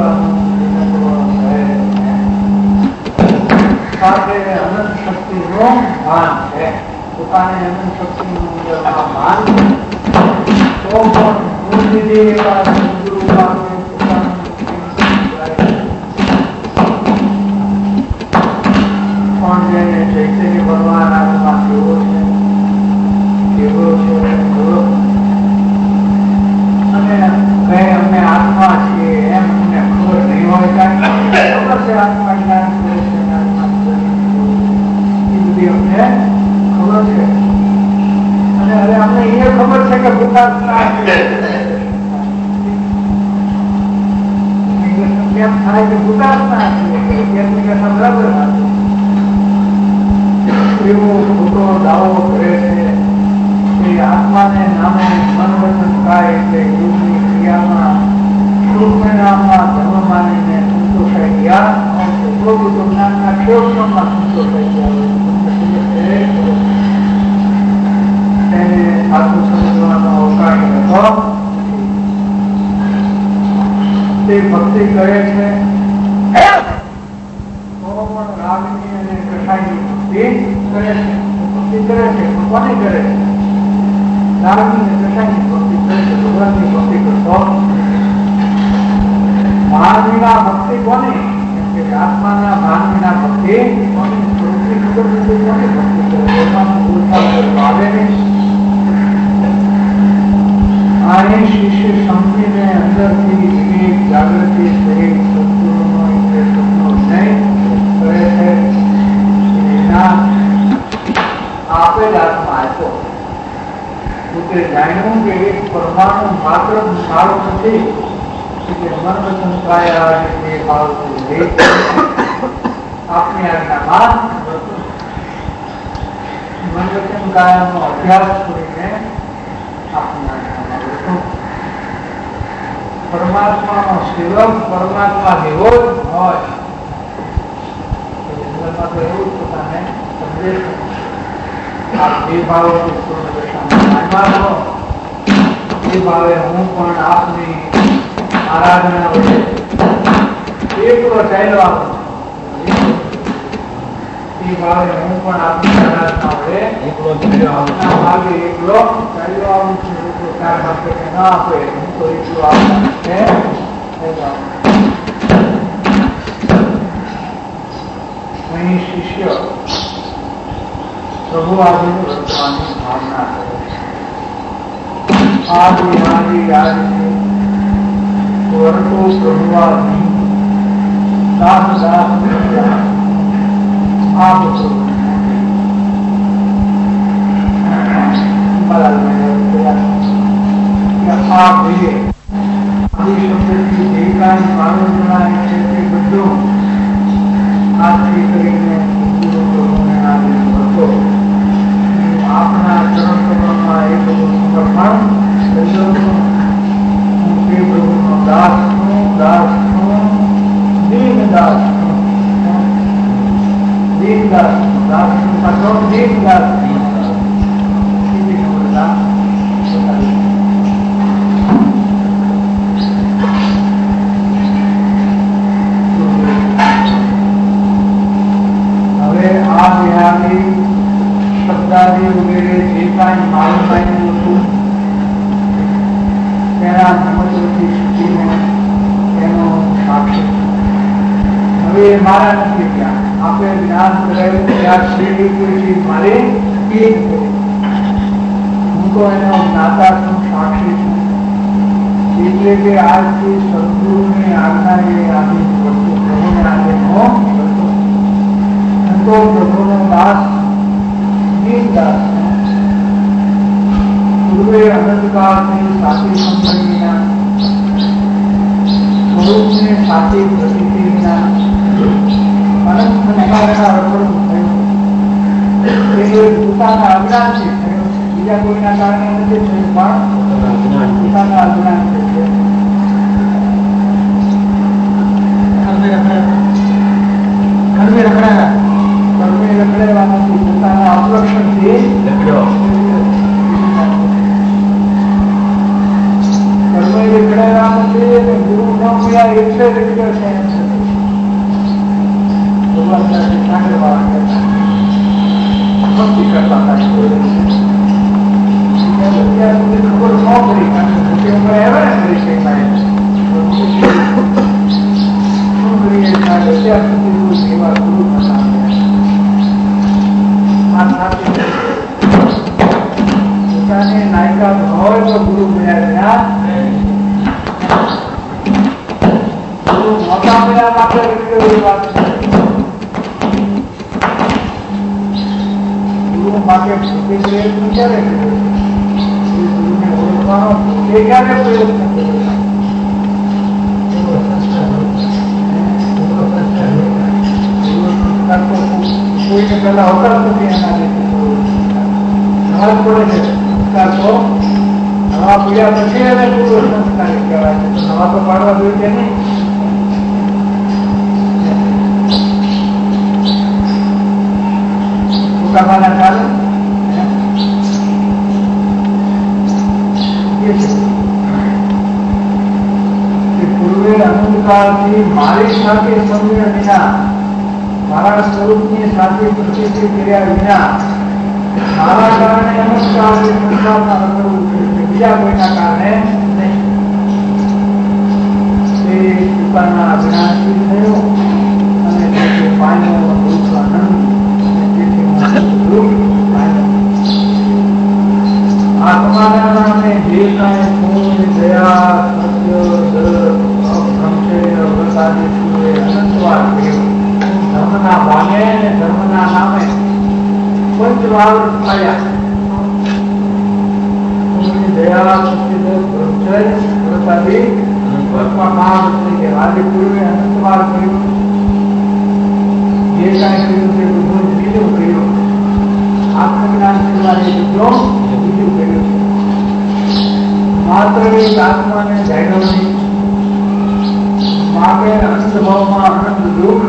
સાથે અનંત શક્તિ નું ભાન છે. પોતાને અનંત શક્તિ નું ભાન તો પણ એવા સદગુરુ પાસે પણ જેને ચૈતન્ય ભગવાન આત્મા કેવો છે કેવો છે અને કઈ અમે આત્મા છીએ એમ અમને ખબર નહીં હોય. ખબર છે આત્મા જ્ઞાન કરે છે, આત્મા એ બધી અમને ખબર છે. અને હવે અમને એ ખબર છે કે ભૂતાત્મા કેમ થાય કે ભૂતાત્મા બરાબર એવો ખોટો દાવો કરે છે કે આત્માને નામે મન વચન કાય એટલે યોગની ક્રિયામાં કૃષ્ણ નામમાં ધર્મ માનીને સંતોષાઈ ગયા. પ્રભુ જ્ઞાનના ક્ષેત્રમાં સંતોષાઈ ગયા. તેને સાચું સમજવાનો અવકાશ હતો. તે ભક્તિ કરે છે તો પણ રાગની અને કષાયની ભક્તિ કરે છે. ભક્તિ કરે છે પણ કોને કરે છે? રાગની અને કષાયની ભક્તિ કરે છે. ભગવાનની ભક્તિ કરતો ભાન વિના ભક્તિ કોની? કેમ કે આત્માના ભાન વિના ભક્તિ કોની? સ્વરૂપની ખબર નથી કોની ભક્તિ કરે? પોતાનું ભૂલતા આવે નહીં. આને શિષ્ય સમજીને અંદરથી વિવેક જાગૃતિ સહિત સદગુરુનો સપનો નહીં કરે છે. આપે જ આત્મા આપ્યો. પોતે જાણ્યું કે એક પરમાણુ માત્ર સારો નથી કે મન વચન કાયા તે ભાવથી આપની આજ્ઞામાં મન વચન કાયાનો અભ્યાસ કરીને આપની આજ્ઞામાં પરમાત્માનો સેવક પરમાત્મા જેવો જ હોય. જંગલમાં તો એવું જ પોતાને સમજે છે. આપ જે ભાવે એ ભાવે હું પણ આપની આરાધના વડે એકલો ચાલ્યો આવું. એ ભાવે હું પણ આપની આરાધના વડે એકલો ચાલ્યો આવું. ભાવે એકલો ચાલ્યો આવું છું. એકલો ચાર આપે કે ના આપે હું તો એકલો આવવાનું છે. અહીં શિષ્ય પ્રભુ આદિને વર્તવાની ભાવના કરે છે. આદિ આદિ આદિ વર્તો પ્રભુ આદિ દાસ દાસ આ બધું આ જોઈએ આદિ શબ્દથી જે કાંઈ માનવ જણાય છે તે બધું આથી કરીને આપણા ચરણ કમળમાં એ બધું સમર્પણ હું તે પ્રભુનો દાસ છું દાસ છું દીન દાસ છું દીન દાસ છું દાસ છું પાછો દીન દાસ છું હવે આ બિહારી શબ્દાદી વગેરે જે કાંઈ માલમાયનું હતું તેના સમજોથી શીખીને એનો સાક્ષી હવે મારા નથી ત્યાં આપણે જ્ઞાન કરાયું ત્યાં શ્રી કોઈ મારે એ હું તો એનો જ્ઞાતા છું સાક્ષી છું એટલે કે આજથી સદગુરુની આજ્ઞા એ આધીન વસ્તુ પ્રભુને આધીન હો તો પ્રભુનો દાસ દીન દાસ પૂર્વે અનંતકાળની સાચી સંબંધીના સ્વરૂપને સાચી પ્રતિક્રિયાના અનંત સંસ્કારના રખડું થયું એ પોતાના અજ્ઞાનથી થયું છે બીજા કોઈના કારણે નથી થયું પણ પોતાના અજ્ઞાનથી થયું ઘરમે રખડાયા ઘરમે રખડેલા નથી પોતાના અપલક્ષણથી રખડ્યો ઘરમે રખડેલા નથી અને ગુરુ ન મળ્યા એટલે રખડ્યો છે ભગવાન સાથે સાંગળવાળા કરતા ભક્તિ કરતા હતા અત્યાર સુધી ખબર ન પડી કારણ કે મોટી ઉંમરે આવ્યા ને કરી શકાય શું કરીએ અત્યાર સુધી ગુરુ સેવા ગુરુ થતા પોતાની નાયકા હોય તો ગુરુ મળ્યા ગુરુ મોટા મળ્યા માટે એવી વાત છે ગુરુ માટે પ્રયત્ન ક્યારે ગુરુને ઓળખવાનો એ ક્યારે પ્રયત્ન કર્યો કોઈને પેલા હોતા નથી એના નવા પડે છે સંસ્કાર તો નવા પીડ્યા પછી એને પૂર્વ સંસ્કાર કહેવાય છે નવા તો પાડવા જોઈએ છે નહીં મોટાભાના ચાલે પૂર્વે અનંતકાળથી મારી સાથે સમય વિના મારા સ્વરૂપની સાથે પ્રતિક્રિયા કર્યા વિના મારા કારણે અનુષ્ઠાનને સંસારના રખડવું છે બીજા કોઈના કારણે નહીં તે પોતાના અજ્ઞાનથી થયો અને તેથી પામ્યો દુઃખ આનંદ અને તેથી દુઃખ પામ્યો આત્માના નામે જે કાંઈ પૂર્ણ દયા સત્ય દર અભ્રંશય અવ્રતાદી સૂર્ય અનંતવાર થયો ધર્મના ભાગે અને ધર્મના નામે પંચવાર થયા દયા સત્ય પ્રત્યય પ્રતાદી વર્તમાન થઈ ગયા આજે પૂર્વે અનંતવાર કર્યું જે કાંઈ કર્યું તે બધું બીજું કર્યું આત્મજ્ઞાન સિવાય બધું બીજું કર્યું માત્ર એક આત્માને જાણ્યો નહીં માગે અનંત ભાવમાં અનંત દુઃખ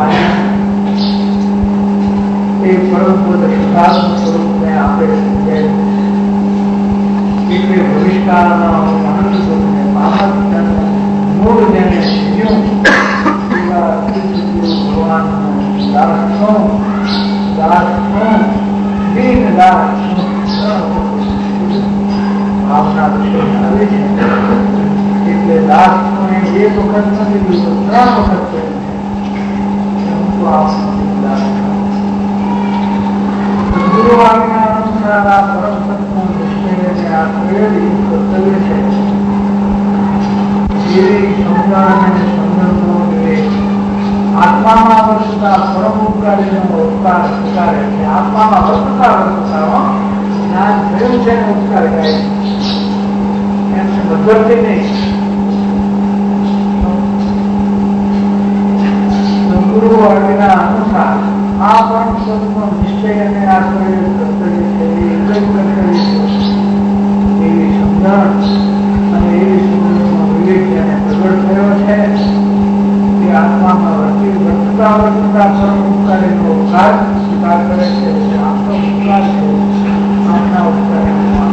એ પરમ પદ શુદ્ધાત્મ સ્વરૂપને આપે છે એટલે ભવિષ્યકાળના અનંત સ્વરૂપને પામત મૂળ જેને શીખ્યું એવા ભગવાનનું દાસનો દાસનો દીન દાસ ભાવના દર્શન આવે છે એટલે દાસનો એ એક વખત નથી લીધો ત્રણ વખત કહ્યું તો આપનો દાસ ગુરુ આજ્ઞા અનુસાર આ પરમ સત્સંગ નિશ્ચયને આ પ્રેરિત કર્તવ્ય છે જે સમજાણ અને સંદર્ભનો વિવેક આત્મામાં વર્તતા પરમ ઉપકારીનો ઉપકાર સ્વીકારે છે. આત્મામાં વર્તતા વર્તતાનો જ્ઞાન થયું છે ને ઉપકાર કહે એમ બદલતી નહીં. ગુરુ આજ્ઞા અનુસાર આ પણ સદનો નિશ્ચય અને આ શરીર કર્તવ્ય છે એ એક જ કર્તવ્ય છે એવી સમજણ અને એવી સમજણનો વિવેક જેને પ્રગટ થયો છે તે આત્મામાં વર્તી વર્તતા વર્તતા પરમ ઉપકારીનો ઉપકાર સ્વીકાર કરે છે. આત્મા ઉપકાર છે, આત્મા ઉપકાર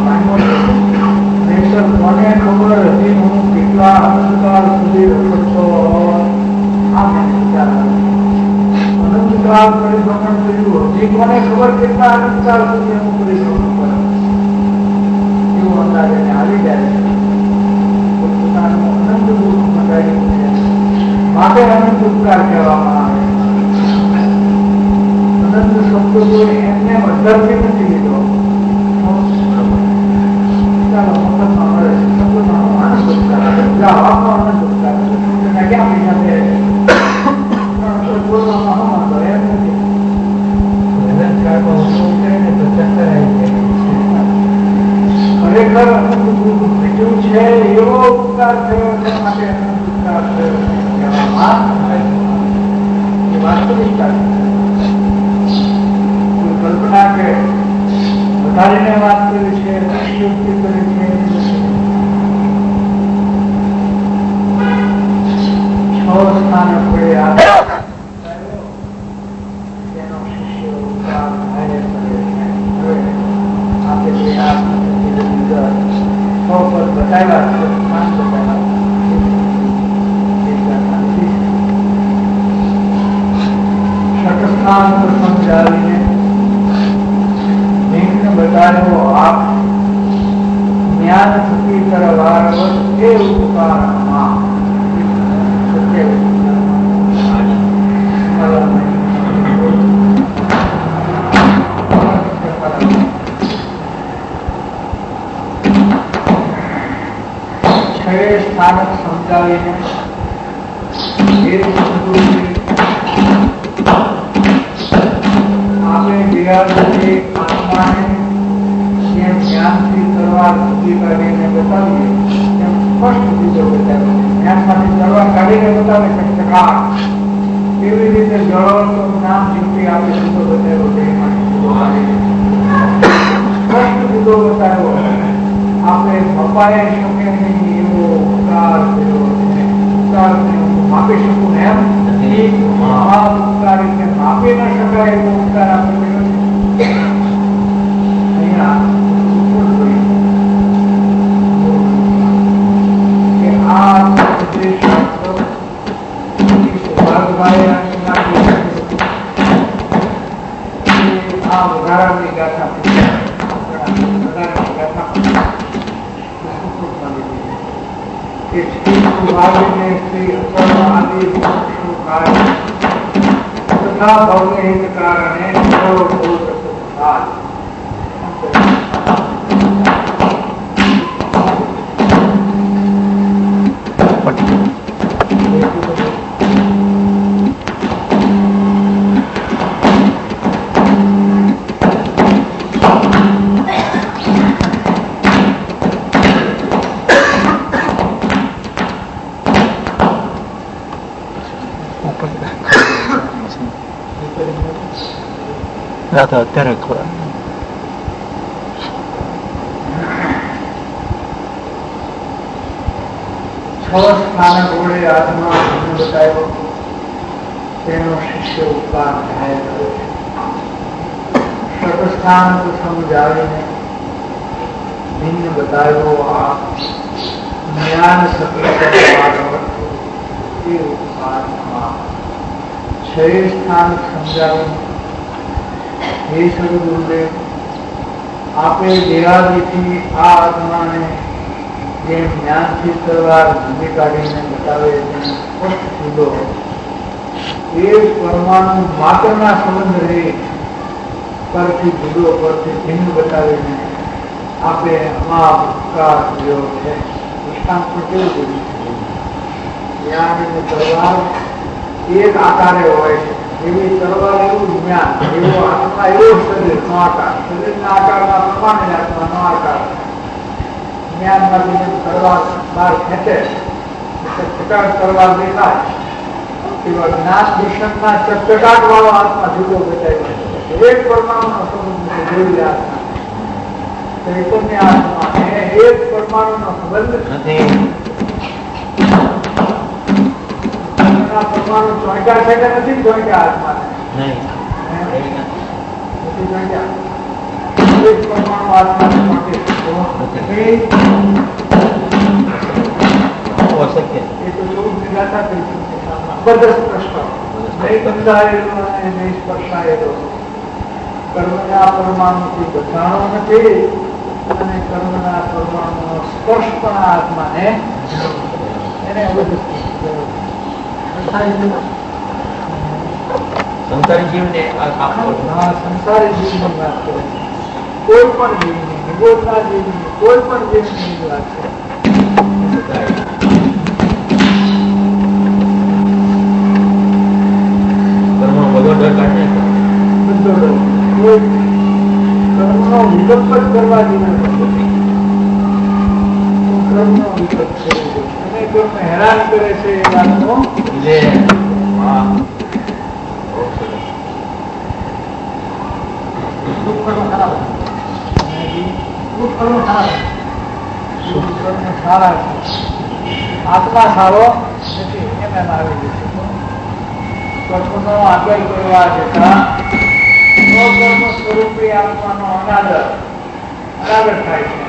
નહીતર કોને ખબર હતી હું કેટલા અંતકાળ સુધી રખડતો આ મેં વિચાર અનંતકાળ પરિભ્રમણ કર્યું. હજી કોને ખબર કેટલા અનંતકાળ સુધી હું પરિભ્રમણ કરું એવું અંદાજ એને આવી જાય છે. પોતાનું અનંત દુઃખ મંડાયું છે માટે અનંત ઉપકાર કહેવામાં આવે. અનંત શબ્દ કોઈ એમને અંદરથી નથી લીધો. ચાલો મતલબમાં મળે છે શબ્દમાં આનંદ ઉપકાર જવાબમાં આનંદ ઉપકાર શબ્દના ક્યાં પૈસા છે બોલવામાં હમ હતો એમ નથી. ખરેખર અનંત દુઃખ ભેટ્યું છે એવો ઉપકાર થયો છે માટે અનંત ઉપકાર થયો કહેવામાં એ વાસ્તવિકતા કોઈ કલ્પના કે વધારીને વાત કરી છે અતિશયોક્તિ કરી છે. છ સ્થાન પડે આ શતસ્થાન સમજાવીને નિમ્ન બતાવ્યો આપ જ્ઞાન થકી કરવા એ ઉપકારમાં સત્ય સ્થાનક સમજાવીને આપણે બિરાજતી આત્માને જેમ જ્ઞાનથી તલવાર સુધી કાઢીને બતાવીએ તેમ સ્પષ્ટ બીજો બતાવે. જ્ઞાનમાંથી તલવાર કાઢીને બતાવે ચકચકાટ એવી રીતે જળો તો જ્ઞાન જીવતી આપણે સીધો બતાવ્યો તે સ્પષ્ટ બીજો બતાવ્યો. આપણે મપાઈ શકે નહીં એવો ઉપકાર કર્યો છે. ઉપકાર માપી શકું ને એમ આ ઉપકાર એટલે માપી ન શકાય એવો ઉપકાર આપણે કર્યો છે. અહીંયા કે આ આ વધારાની ગાથા તથા ભવ્ય હિત કારણે અત્યારે ખબર છ સ્થાનક વડે આત્મા બતાવ્યો તેનો શિષ્ય ઉપકાર થાય કરે છે. સતસ્થાન સમજાવીને ભિન્ન બતાવ્યો આ જ્ઞાન સત્ય એ ઉપકારમાં છ સ્થાન સમજાવીને હે સદગુરુદેવ આપે દેહાદિથી આ આત્માને જેમ જ્ઞાનથી તલવાર જુદી કાઢીને બતાવે તેમ સ્પષ્ટ જુદો એ પરમાણુ માત્રના સંબંધ રહે પરથી જુદો પરથી ભિન્ન બતાવીને આપે આ ઉપકાર કર્યો છે. દૃષ્ટાંત પણ કેવું કર્યું છે? જ્ઞાન અને તલવાર એક આકારે હોય છે. એવી તલવાર એવું જ્ઞાન, એવો આત્મા, એવો શરીર નો આકાર, શરીરના આકારમાં પ્રમાણે આત્માનો આકાર. જ્ઞાનમાંથી તલવાર બહાર ખેંચે ચટાટ તલવાર દેખાય, એવા જ્ઞાન દર્શનના ચટાટ વાળો આત્મા જુદો બતાવી એક પરમાણુનો સંબંધ જોઈ આત્મા ચૈતન્ય આત્મા એક પરમાણુનો સંબંધ નથી. પરમાણુ ચોંટ્યા છે કે નથી ચોંટ્યા આત્મા નથી ચોંટ્યા. એક પરમાણુ આત્મા ચોંટે એ તો ચૌદ વિધાતા થઈ શકે. બધા સ્પષ્ટ નહીં બંધાયેલો અને નહીં સ્પર્શાયેલો, કર્મના પરમાણુથી બંધાણો નથી અને કર્મના પરમાણુનો સ્પર્શ પણ આત્માને એને સંસારી જીવને સંસારી જીવની વાત કરે છે. કોઈ પણ જીવની, નિબોધના જીવની, કોઈ પણ જીવની વાત છે. બધો ડર કાઢે બધો ડર કોઈ કર્મનો વિકલ્પ જ કરવા જેવો નથી. કર્મનો વિકલ્પ છે અને કર્મને હેરાન કરે છે એ વાતનો સારા છે. આત્મા સારો નથી એમ એમ આવી છે. કર્મનો આદર કરવા જતાં સ્વકર્મ સ્વરૂપી આત્માનો અનાદર અનાદર થાય છે.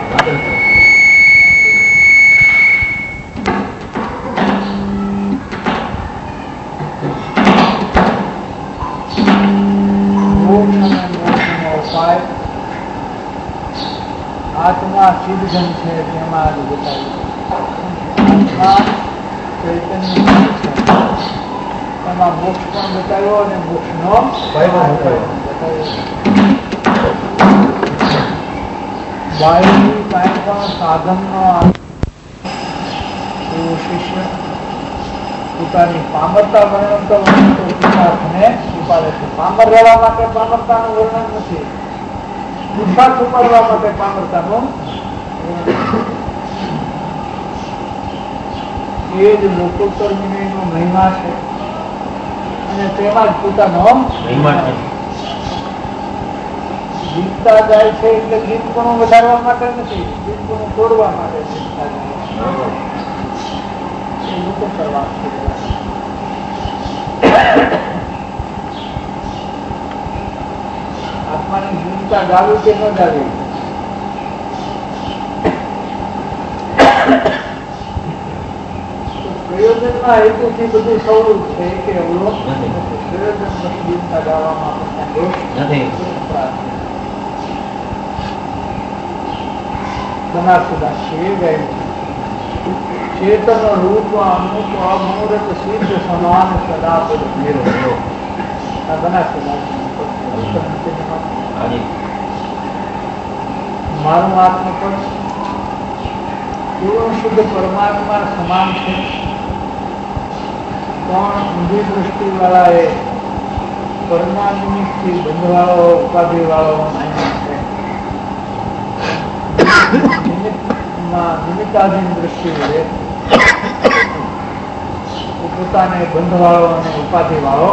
આત્મા સિદ્ધન છે તેમાં જ બતાવ્યું. આત્મા ચૈતન્ય છે એમાં મોક્ષ પણ બતાવ્યો અને મોક્ષ નો બાહ્યની કાંઈ પણ સાધનનો શિષ્ય પોતાની પામરતા વર્ણન તો પુરુષાર્થને ઉપાડે છે. પામર રહેવા માટે પામરતાનું વર્ણન નથી, પુરુષાર્થ ઉપાડવા માટે પામરતાનું એ જ લોકોત્તર વિનયનો મહિમા છે અને તેમાં જ પોતાનો જીતતા જાય છે. એટલે ગીત પણ વધારવા માટે નથી, ગીત પણ તોડવા માટે લોકો કરવા આત્માની જીવતા ગાવી કે ન ગાવી પ્રયોજનના હેતુથી બધું સૌરું છે કે અવલોક પ્રયોજન પછી જીવતા ગાવામાં બનાસુદાસ છે ગાયું ચેતન રૂપ અમુક અમૂર્ત સિદ્ધ સમાન સદા પદ મેરો આ બનાસુદાસ. મારું આત્મપદ પૂર્ણ શુદ્ધ પરમાત્મા સમાન છે, પણ ઊંધી દ્રષ્ટિ વાળા એ પરમાત્માથી બંધવાળો ઉપાધિ વાળો છે. નિમિત્તાધીન દ્રષ્ટિ વડે પોતાને બંધવાળો અને ઉપાધિ વાળો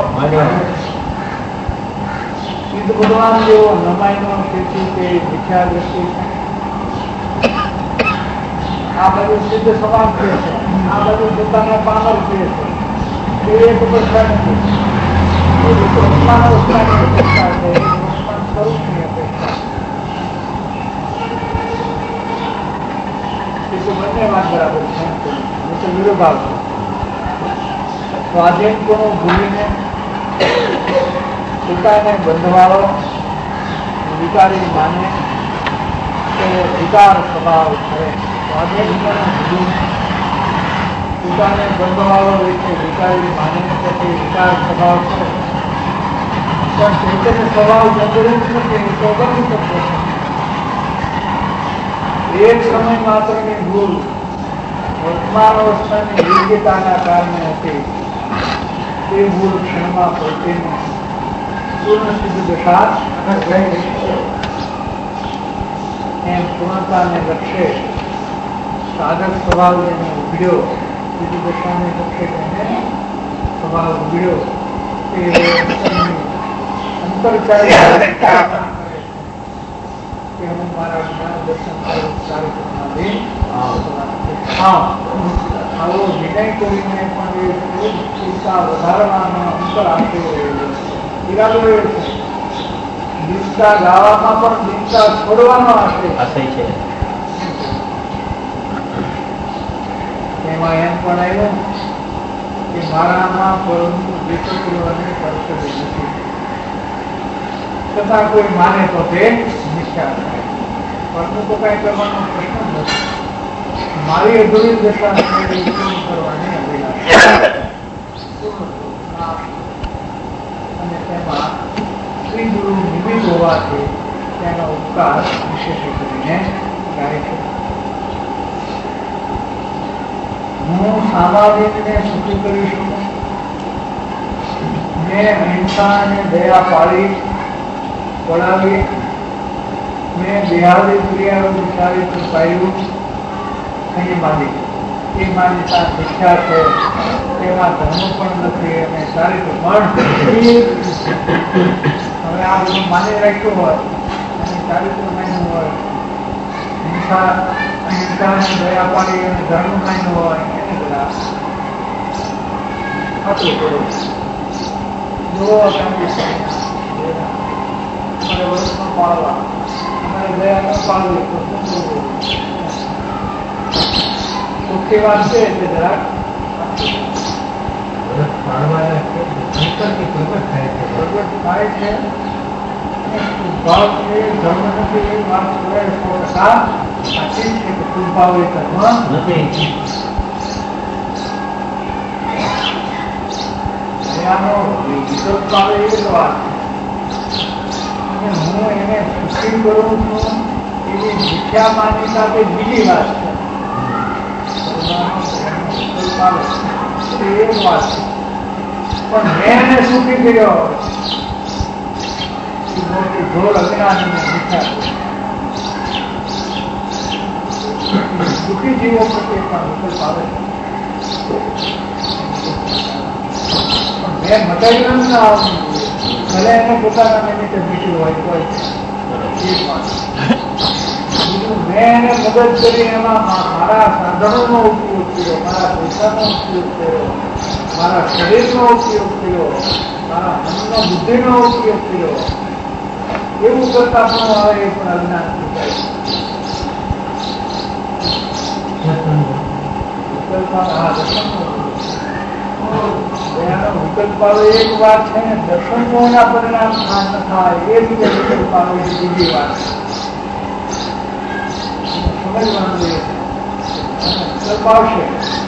સિદ્ધ ભગવાન જેવો નમાઈનો તેથી તે મિથ્યા દ્રષ્ટિ છે. આ બધું સિદ્ધ સમાન છે, આ બધું પોતાના પામર છે. એ એક અપેક્ષા નથી, અપેક્ષા છે સ્વરૂપની અપેક્ષા. બંને વાત બરાબર છે, વિરોધાભાસ છે. સ્વાધીન ગુણો ભૂલીને પોતાને બંધવાળો વિકારી માને તો વિકાર સ્વભાવ છે. સ્વાધીન ગુણો ભૂલીને પોતાને બંધવાળો રીતે વિકારી માને તો તે વિકાર સ્વભાવ છે. પણ ચૈતન્ય સ્વભાવ જબરદસ્ત નથી, તો બની શકે છે. એક સમય માત્રની ભૂલ વર્તમાન અવસ્થાની યોગ્યતાના કારણે હતી. તે મૂળ ક્ષણમાં પ્રત્યેને પૂર્ણ સિદ્ધ દશા એમ પૂર્ણતાને લક્ષ્ય સાધક સ્વભાવ જેને ઉઘડ્યો, સિદ્ધ દશાને લક્ષ્ય તેને સ્વભાવ ઉઘડ્યો તે અંતરચારી કે હું મારા જ્ઞાન દર્શન કરું ચારિત્રમાંથી આવો વિનય કરીને પણ એ ચિંતા વધારવાનો અંતર આપી રહ્યો ઈરાદો એ છે. ગીતા ગાવામાં પણ ગીતા છોડવાનો આશય છે. એમાં એમ પણ આવ્યું કે મારામાં પરંતુ વિચિત્ર અને કર્તવ્ય નથી, છતાં કોઈ માને તો તે નિષ્ઠા થાય. પરનું તો કઈ કરવાનો પ્રશ્ન નથી. મારી અધૂરી દશા કરવાની અભિલાષા અને તેમાં શ્રી ગુરુ નિમિત્ત હોવાથી તેનો ઉપકાર વિશેષ કરીને ગાય છે. હું સામાજિકને સુખી કરી શકું, મેં અહિંસા અને દયા પાળી પડાવી, મેં દેહાદી ક્રિયાઓ વિચારી પાડ્યું અહીં માની એ માન્યતા શિક્ષા છે. તેમાં ધર્મ પણ નથી અને ચારિત્ર પણ હવે આ બધું માની રાખ્યું હોય અને ચારિત્ર માન્યું હોય, હિંસા અહિંસા અને દયા પાડી અને ધર્મ માન્યું હોય એને બધા હતું થોડું જો અમારે વર્ષમાં પાડવા અમારે દયા ન પાડવી તો શું કરવું? મુખ્ય વાત છે તે જરાક થાય છે. ભાવ છે ધર્મ નથી એ વાત સો ટકા સાચી છે કે ભાવ એ ધર્મ નથી. દયાનો વિરોધ પાડે એ જ વાત છે. હું એને સુખી કરું છું એવી મિથ્યા માન્યતા તે બીજી વાત છે. પણ મેં એને સુખી કર્યો મોટી ઘોર અજ્ઞાન સુખી જીવો પ્રત્યે પણ વિકલ્પ આવે છે. મેં મટાડ્યું ના આવતું ભલે એને પોતાના નિમિત્તે મીઠું હોય કોઈ મેં એને મદદ કરી, એમાં મારા સાધનોનો ઉપયોગ કર્યો, મારા પૈસાનો ઉપયોગ કર્યો, મારા શરીરનો ઉપયોગ કર્યો, મારા મનનો બુદ્ધિનો ઉપયોગ કર્યો, એવું કરતા પણ આવે એ પણ અજ્ઞાન વિકલ્પ આવે એક વાત છે ને દર્શન એના પરિણામ થાય એ રીતે વિકલ્પ આવે બીજી વાત સમજવાનું જોઈએ. વિકલ્પ આવશે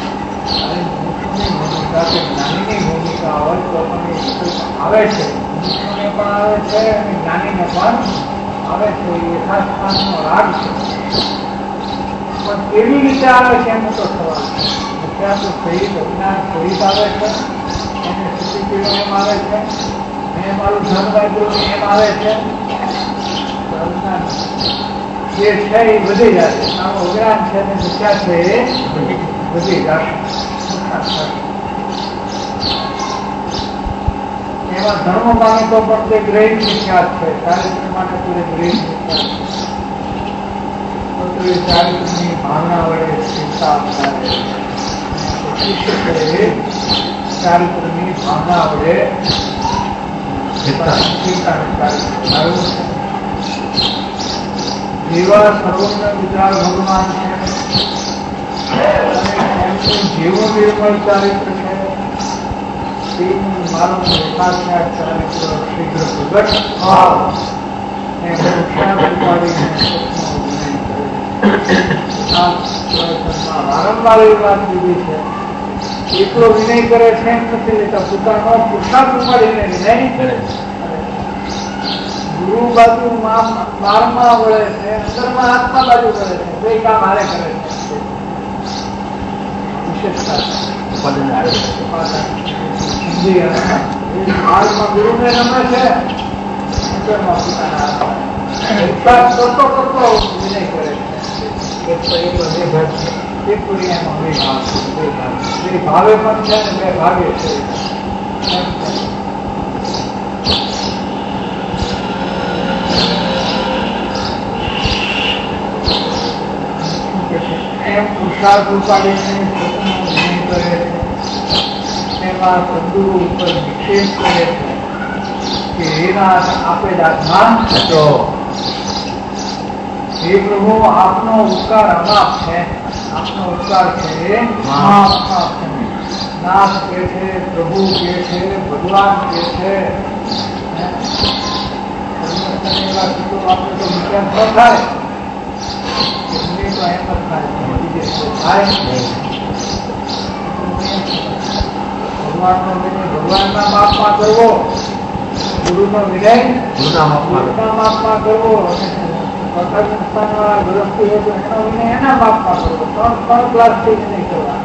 જ્ઞાનીની ભૂમિકા હોય તો પણ આવે છે, મનુષ્યને પણ આવે છે અને જ્ઞાનીને પણ આવે છે. યથાસ્થાનનો રાગ છે પણ કેવી રીતે આવે છે એનું તો સવાલ છે. મુખ્ય તો સહિત અજ્ઞાન સહિત આવે છે, એને સ્થિતિ એમ આવે છે, મેં મારું ધન વાંચ્યું એમ આવે છે. અજ્ઞાન જે છે એ વધી જશે, આનું અજ્ઞાન છે અને મિથ્યા છે એ વધી જશે. એમાં ધર્મ માને તો પણ તે ગ્રહિત મિથ્યા છે, ચારિત્ર માટે તો એ ગ્રહિત મિથ્યા છે. ચારિત્રની ભાવના વડે ચિંતા ચારિત્રની ભાવના વડે જેવા સર્વજ્ઞ વિચાર ભગવાન છે એમનું જેવું નિર્મળ ચારિત્ર છે તેવું મારું યથાર્થ ચારિત્ર શીઘ્ર પ્રગટ ભાવ ને વારંવાર એ વાત લીધી છે. એકલો વિનય કરે છે એમ નથી લેતા, પોતાનો પુરુષાર્થ ઉપાડીને વિનય કરે. ગુરુ બાજુ બારમાં વળે છે, અંદરમાં આત્મા બાજુ કરે છે, બે કામ હારે કરે છે. વિશેષતા જી હાલમાં ગુરુને રમે છે અંદરમાં પોતાના વિશ્વાસ કરતો કરતો વિનય કરે છે એક પુરિયામાં બે ભાવ બે ભાવે પણ છે ને બે ભાગે છે. એમ પુરુષાર્થ ઉપાડીને પોતાનો વિનય કરે છે, એમાં સદગુરુ ઉપર નિક્ષેપ કરે છે કે હે નાથ આપે દાસમાન હતો, હે પ્રભુ આપનો ઉપકાર અમાપ છે, આપનો ઉપકાર છે નાથ કે છે, પ્રભુ કે છે, ભગવાન કે છે. એવા કીધો આપણે તો વિચાર ન થાય તો એમ જ થાય થાય ભગવાનનો વિનય ભગવાનના માપમાં કરવો, ગુરુનો વિનય ગુરુના માપમાં કરવો, સંસ્થાનવાળા ગૃહસ્થી હોય તો એનો વિનય એના માપમાં કરવો. ત્રણ ત્રણ ક્લાસથી વિનય કરવા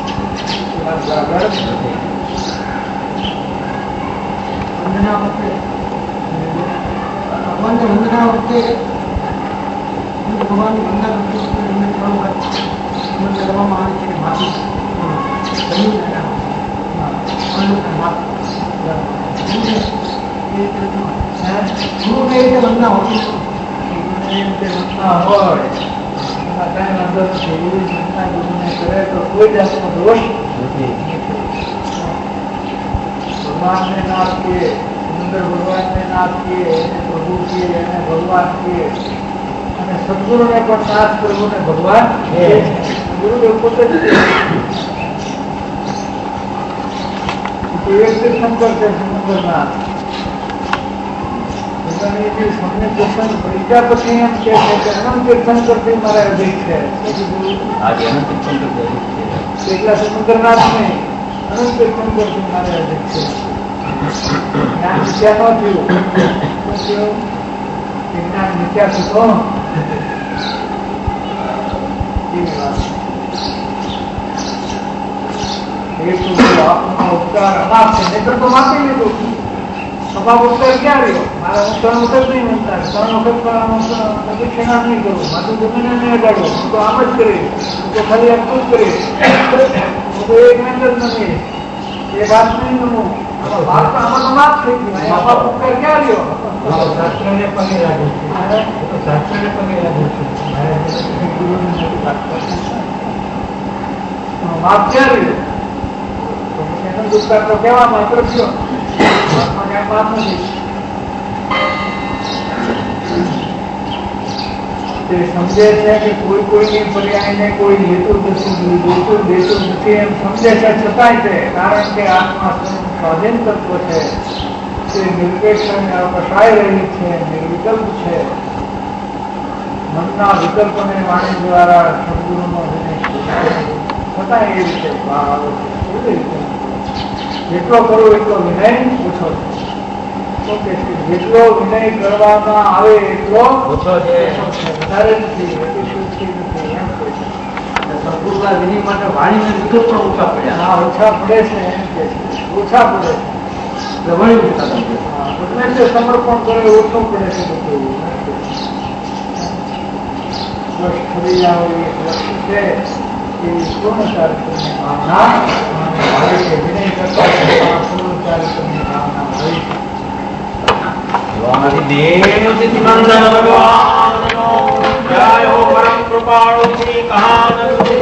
વંદના વખતે ભગવાનને વંદના વખતે ભગવાનની વંદના કરતી ત્રણ વખત કરવામાં આવે છે માફી ગુરુને રીતે વંદના હોતી કરે તો કોઈ જાતનો દોષ ભગવાનને નાથ કીએ, સુંદર ભગવાનને નાથ કીએ, એને પ્રભુ કીએ, એને ભગવાન કીએ અને સદગુરુને પણ નાથ પ્રભુને ભગવાન ગુરુદેવ પોતે જ એક તીર્થંકર છે સુંદરનાથ. સમ્યક દર્શન પૈસા પછી એમ કે છે કે અનંત તીર્થંકર થી મારે અધિક છે. એટલા સુંદરનાથ નહીં, અનંત તીર્થંકર થી મારે અધિક છે. જ્ઞાન મિથ્યા ન થયું, જ્ઞાન મિથ્યા થતો આપનો ઉપકાર અમાપ છે, નહીતર તો માપી લીધું. અમાપ ઉપકાર ક્યાં રહ્યો? મારા હું ત્રણ વખત નહીં મનતા, ત્રણ વખત પ્રદક્ષિણા નહીં કરું, મારું જમીને નહીં અડાડું, હું તો આમ જ કરીશ, હું તો ખાલી આટલું જ કરીશ, હું તો એક મિનિટ જ નથી, એ વાત નહીં ગમું. આમાં તો માપ થઈ ગયું. અમાપ ઉપકાર ક્યાં રહ્યો? શાસ્ત્રને પગે લાગે છે, શાસ્ત્રને પગે લાગે છે, માપ ક્યાં રહ્યો? દુષ્કાર તો કેવા માત્ર થયો, માપ નથી. તે સમજે છે કે કોઈ કોઈની પર્યાયને કોઈ લેતું નથી, જોતું દેતું નથી એમ સમજે છે, છતાંય છે કારણ કે આત્મા સ્વાધીન તત્વ છે, તે નિર્વેશ કસાઈ રહી છે, નિર્વિકલ્પ છે. મનના વિકલ્પને વાણી દ્વારા સદગુરુનો વિનય છતાંય એ રીતે ભાવ આવે છે. જેટલો કરો એટલો વિનય ઓછો છે. જેટલો વિનય કરવામાં આવે એટલો ઓછો છે, વધારે નથી. સદગુરુના વિનય માટે વાણીને વિકલ્પ પણ ઓછા પડ્યા. હા, ઓછા પડે છે એમ કે ઓછા પડે છે. સમર્પણ કરે ઓછો પડે છે. બધું બસ ફરી જાઓ એ વસ્તુ છે એ પૂર્ણ ચારિત્રની ભાવના ભાવે છે. વિનય કરતા પૂર્ણ ચારિત્રની ભાવના ભાવે છે. ભગવાન જય હો પરમ કૃપાળુ શ્રી કહાનંદ